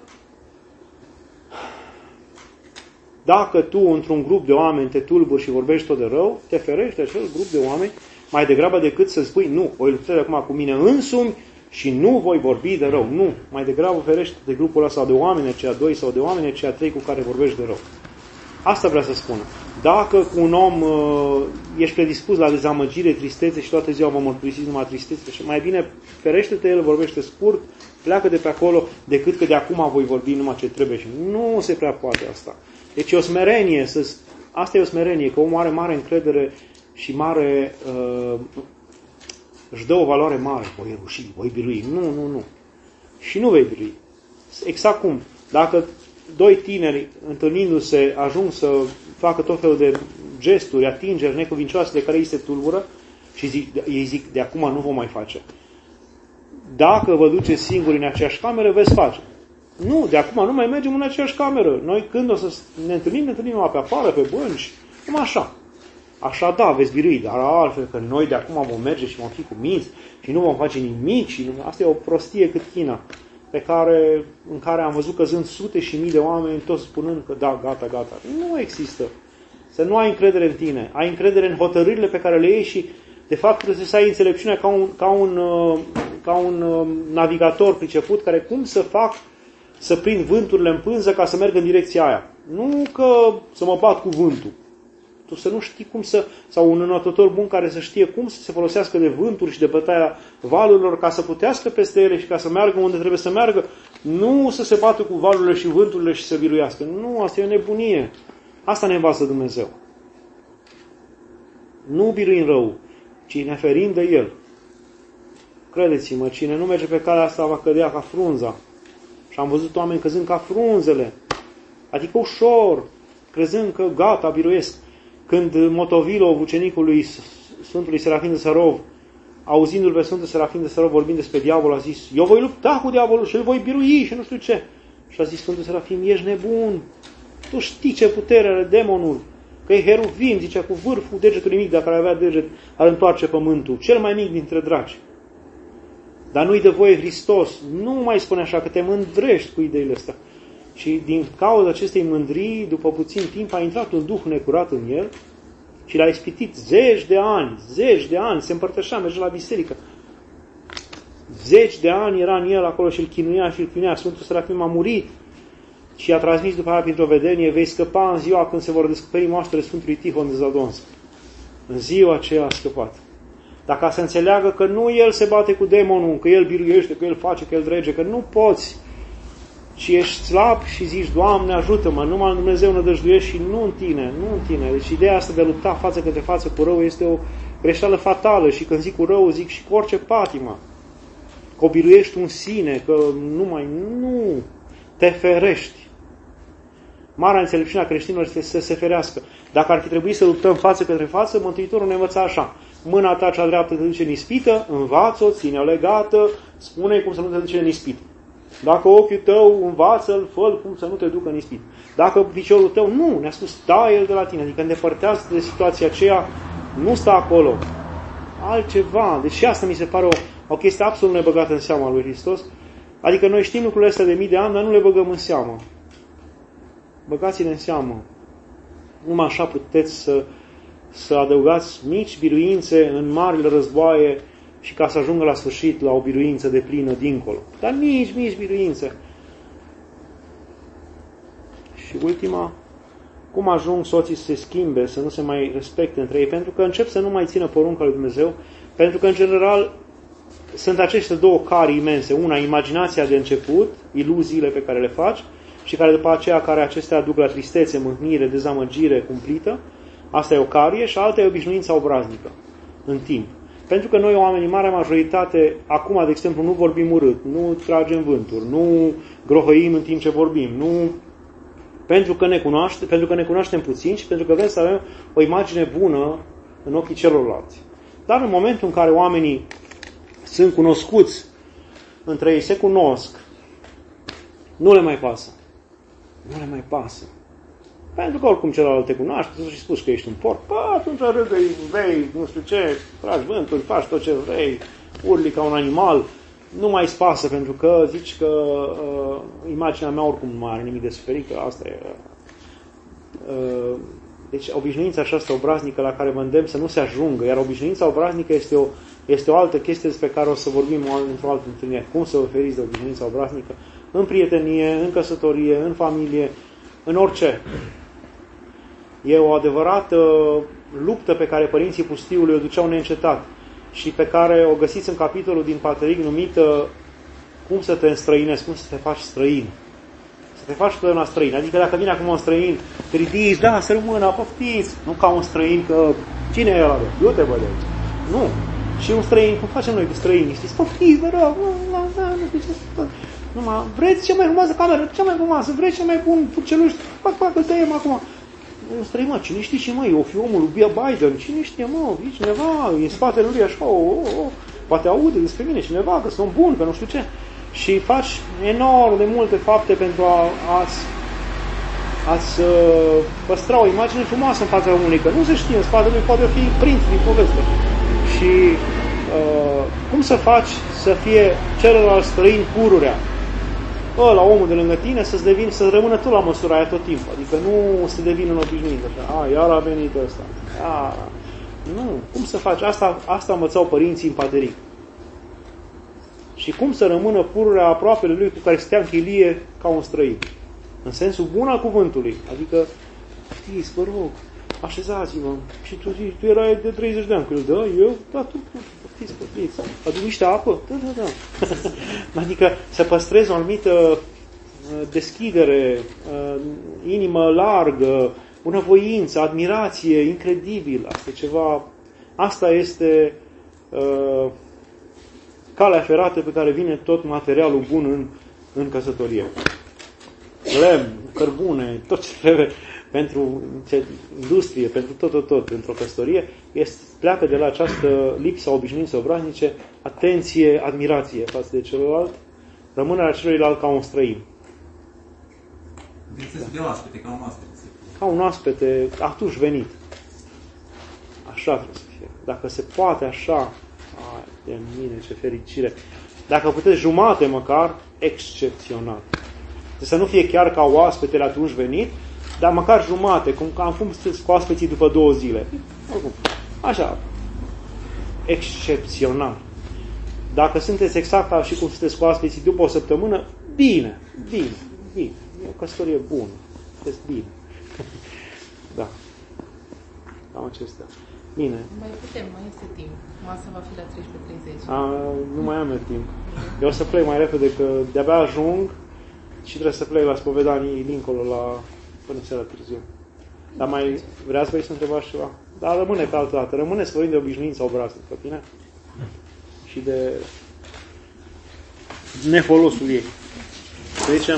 dacă tu într-un grup de oameni te tulburi și vorbești tot de rău, te ferești de acel grup de oameni mai degrabă decât să spui, nu, voi lupta de acum cu mine însumi și nu voi vorbi de rău. Nu, mai degrabă ferești de grupul ăsta sau de oameni, aceia 2 sau de oameni, aceia 3 cu care vorbești de rău. Asta vrea să spună. Dacă cu un om ești predispus la dezamăgire, tristețe și toată ziua vă mărturisiți numai tristețe, și mai bine ferește-te, el vorbește scurt, pleacă de pe acolo, decât că de acum voi vorbi numai ce trebuie. Și nu se prea poate asta. Deci e o smerenie, asta e o smerenie, că omul are mare încredere și mare, își dă o valoare mare. Voi ruși, voi birui. Nu. Și nu vei birui. Exact cum, dacă 2 tineri, întâlnindu-se, ajung să facă tot felul de gesturi, atingeri necuvincioase de care îi se tulbură și ei zic, de acum nu vom mai face. Dacă vă duceți singuri în aceeași cameră, veți face. Nu, de acum nu mai mergem în aceeași cameră. Noi când o să ne întâlnim numai pe afară, pe bănci, numai așa. Așa da, veți birui, dar altfel că noi de acum vom merge și vom fi cuminți și nu vom face nimic. Și asta e o prostie cât China, în care am văzut căzând sute și mii de oameni, toți spunând că da, gata. Nu există. Să nu ai încredere în tine. Ai încredere în hotărârile pe care le iei și, de fapt, trebuie să ai înțelepciunea ca un navigator priceput care cum să fac să prind vânturile în pânză ca să merg în direcția aia. Nu că să mă bat cu vântul. Tu să nu știi cum sau un înotător bun care să știe cum să se folosească de vânturi și de bătaia valurilor ca să putească peste ele și ca să meargă unde trebuie să meargă. Nu să se bată cu valurile și vânturile și să biruiască. Nu, asta e o nebunie. Asta ne învață Dumnezeu. Nu biruim rău, ci ne ferim de el. Credeți-mă, cine nu merge pe calea asta va cădea ca frunza. Și am văzut oameni căzând ca frunzele. Adică ușor, crezând că gata, biruiesc. Când Motovilov, ucenicul lui Sfântului Serafim de Sarov, auzindu-l pe Sfântul Serafim de Sarov vorbind despre diavol, a zis, eu voi lupta cu diavolul și îl voi birui și nu știu ce. Și a zis Sfântul Serafim, ești nebun. Tu știi ce putere are demonul. Că e heruvim, zicea, cu vârful degetului mic, dacă ar avea deget, ar întoarce pământul. Cel mai mic dintre dragi. Dar nu-i de voie Hristos. Nu mai spune așa, că te mândrești cu ideile astea. Și din cauza acestei mândrii, după puțin timp, a intrat un duh necurat în el și l-a ispitit 10 de ani, se împărtășea, mergea la biserică. 10 de ani era în el acolo și îl chinuia. Sfântul Serafim a murit și a transmis după aia printr-o vedenie, vei scăpa în ziua când se vor descoperi moaștele Sfântului Tihon de Zadonsk. În ziua aceea a scăpat. Dar ca să înțeleagă că nu el se bate cu demonul, că el biruiește, că el face, că el drege, că nu poți, ci ești slab și zici, Doamne, ajută-mă, numai în Dumnezeu nădăjduiești și nu în tine. Deci ideea asta de a lupta față către față cu rău este o greșeală fatală și când zic cu rău, zic și cu orice patimă. Că o biruiești un sine, că nu, te ferești. Marea înțelepciune a creștinilor este să se ferească. Dacă ar fi trebuit să luptăm față către față, Mântuitorul ne învăța așa. Mâna ta cea dreaptă te duce în ispită, învață-o, ține-o legată, spune cum să nu te duce în ispită. Dacă ochiul tău, învață-l, fă-l cum să nu te ducă în ispită. Dacă piciorul tău, nu, ne-a spus, taie el de la tine, adică îndepărtează de situația aceea, nu sta acolo. Altceva. Deci și asta mi se pare o chestie absolut nebăgată în seama lui Hristos. Adică noi știm lucrurile astea de mii de ani, dar nu le băgăm în seamă. Băgați-le în seamă. Numai așa puteți să adăugați mici biruințe în marile războaie și ca să ajungă la sfârșit la o biruință de plină dincolo. Dar mici biruințe. Și ultima, cum ajung soții să se schimbe, să nu se mai respecte între ei? Pentru că încep să nu mai țină porunca lui Dumnezeu, pentru că în general sunt aceste două cari imense. Una, imaginația de început, iluziile pe care le faci, și care după aceea care acestea duc la tristețe, mâhnire, dezamăgire cumplită. Asta e o carie și alta e obișnuința obraznică în timp. Pentru că noi, oamenii, marea majoritate, acum, de exemplu, nu vorbim urât, nu tragem vânturi, nu grohăim în timp ce vorbim, pentru că ne cunoaștem puțin și pentru că vrem să avem o imagine bună în ochii celorlalți. Dar în momentul în care oamenii sunt cunoscuți între ei, se cunosc, nu le mai pasă. Nu le mai pasă. Pentru că oricum celălalt te cunoaște, tu și spus că ești un porc, atunci râgăi, vei, nu știu ce, tragi vânturi, faci tot ce vrei, urli ca un animal. nu mai spasă, pentru că zici că imaginea mea oricum nu are nimic de suferit, că asta e. Deci obișnuința aceasta obraznică la care vă îndemn să nu se ajungă, iar obișnuința obraznică este o altă chestie despre care o să vorbim într-o altă întâlnire. Cum să vă feriți de obișnuința obraznică? În prietenie, în căsătorie, în familie, în orice. E o adevărată luptă pe care părinții pustiului o duceau neîncetat și pe care o găsiți în capitolul din Pateric numită cum să te înstrăinezi, cum să te faci străin. Să te faci totdeauna străin. Adică dacă vine acum un străin, te ridici, da, să rămână, poftiți. Nu ca un străin că cine e ăla? Du-te, bă, de aici. Nu. Și un străin, cum facem noi cu străini? Știți, poftiți, vă rog, nu știu ce. Numai, vreți cea mai frumoasă cameră, cea mai frumoasă, vreți cea mai bun purceluș, pac, îl tăiem acum. Un străin, mă, cine știe și mă, o fi omul lui Biden, cine știe, mă, vii cineva, în spatele lui așa, poate aude despre mine cineva, că sunt bun, că nu știu ce. Și faci enorm de multe fapte pentru a-ți păstra o imagine frumoasă în fața omului, că nu se știe, în spatele lui poate fi prinț din poveste. Și cum să faci să fie celălalt străin pururea? Ăla, omul de lângă tine, să rămână tu la măsura aia tot timpul. Adică nu să devină în obișnuință. Iar a venit ăsta. Nu. Cum să faci? Asta învățau părinții în Pateric. Și cum să rămână pururea aproapele lui cu care stea în chilie ca un străin. În sensul bun al cuvântului. Adică, știți, vă rog, așezați-vă. Și tu zici, tu erai de 30 de ani. Când da, eu? Da, tu, poftiți. Aduc niște apă? Da. Adică să păstrezi o anumită deschidere, inimă largă, bunăvoință, admirație, incredibil. Asta este calea ferată pe care vine tot materialul bun în căsătorie. Lemn, cărbune, tot ce trebuie pentru industrie, pentru tot, pentru o căsătorie, pleacă de la această lipsă obișnuințe obraznice, atenție, admirație față de celălalt, rămânerea celuilalt ca un străin. De oaspete, ca un oaspete. Ca un oaspete, atunci venit. Așa trebuie să fie. Dacă se poate așa, de mine, ce fericire. Dacă puteți jumate măcar, excepțional. Deci să nu fie chiar ca oaspetele atunci venit, dar măcar jumate, cum sunteți cu oaspeții după 2 zile. Așa. Excepțional. Dacă sunteți exact ca și cum sunteți cu oaspeții după o săptămână, bine. E o căsătorie bună. Sunteți bine. Da. Cam acestea. Bine. Mai este timp. Masa va fi la 13:30. Nu mai am timp. Eu o să plec mai repede, că de-abia ajung și trebuie să plec la spovedanii dincolo până seara târziu. Dar mai vreați voi să întrebați ceva? Dar rămâne pe altă dată. Rămâne să vorbim de obișnuința obraznică, bine? Și de nefolosul ei. Să zicem,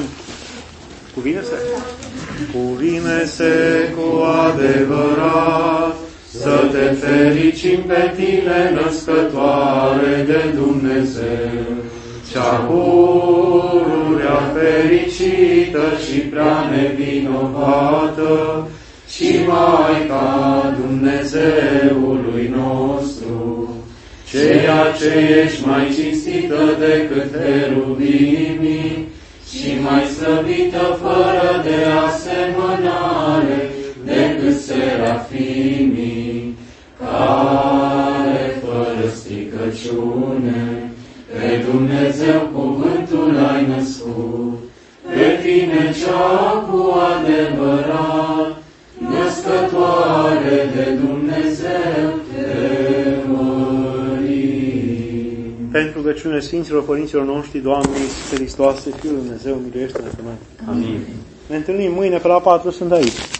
cuvine-se cu adevărat să te fericim pe tine, născătoare de Dumnezeu, cea pururea fericită și prea nevinovată și Maica Dumnezeului nostru, ceea ce ești mai cinstită decât heruvimii și mai slăvită fără de asemănare decât serafimii, care fără stricăciune pe Dumnezeu cuvântul ai născut, pe tine cea cu adevărat, născătoare de Dumnezeu te mărim. Pentru rugăciunea Sfinților Părinților noștri, Doamne Iisuse Hristoase, Fiul Dumnezeu, miluiește-ne pe noi. Amin. Ne întâlnim mâine pe la 4, sunt aici.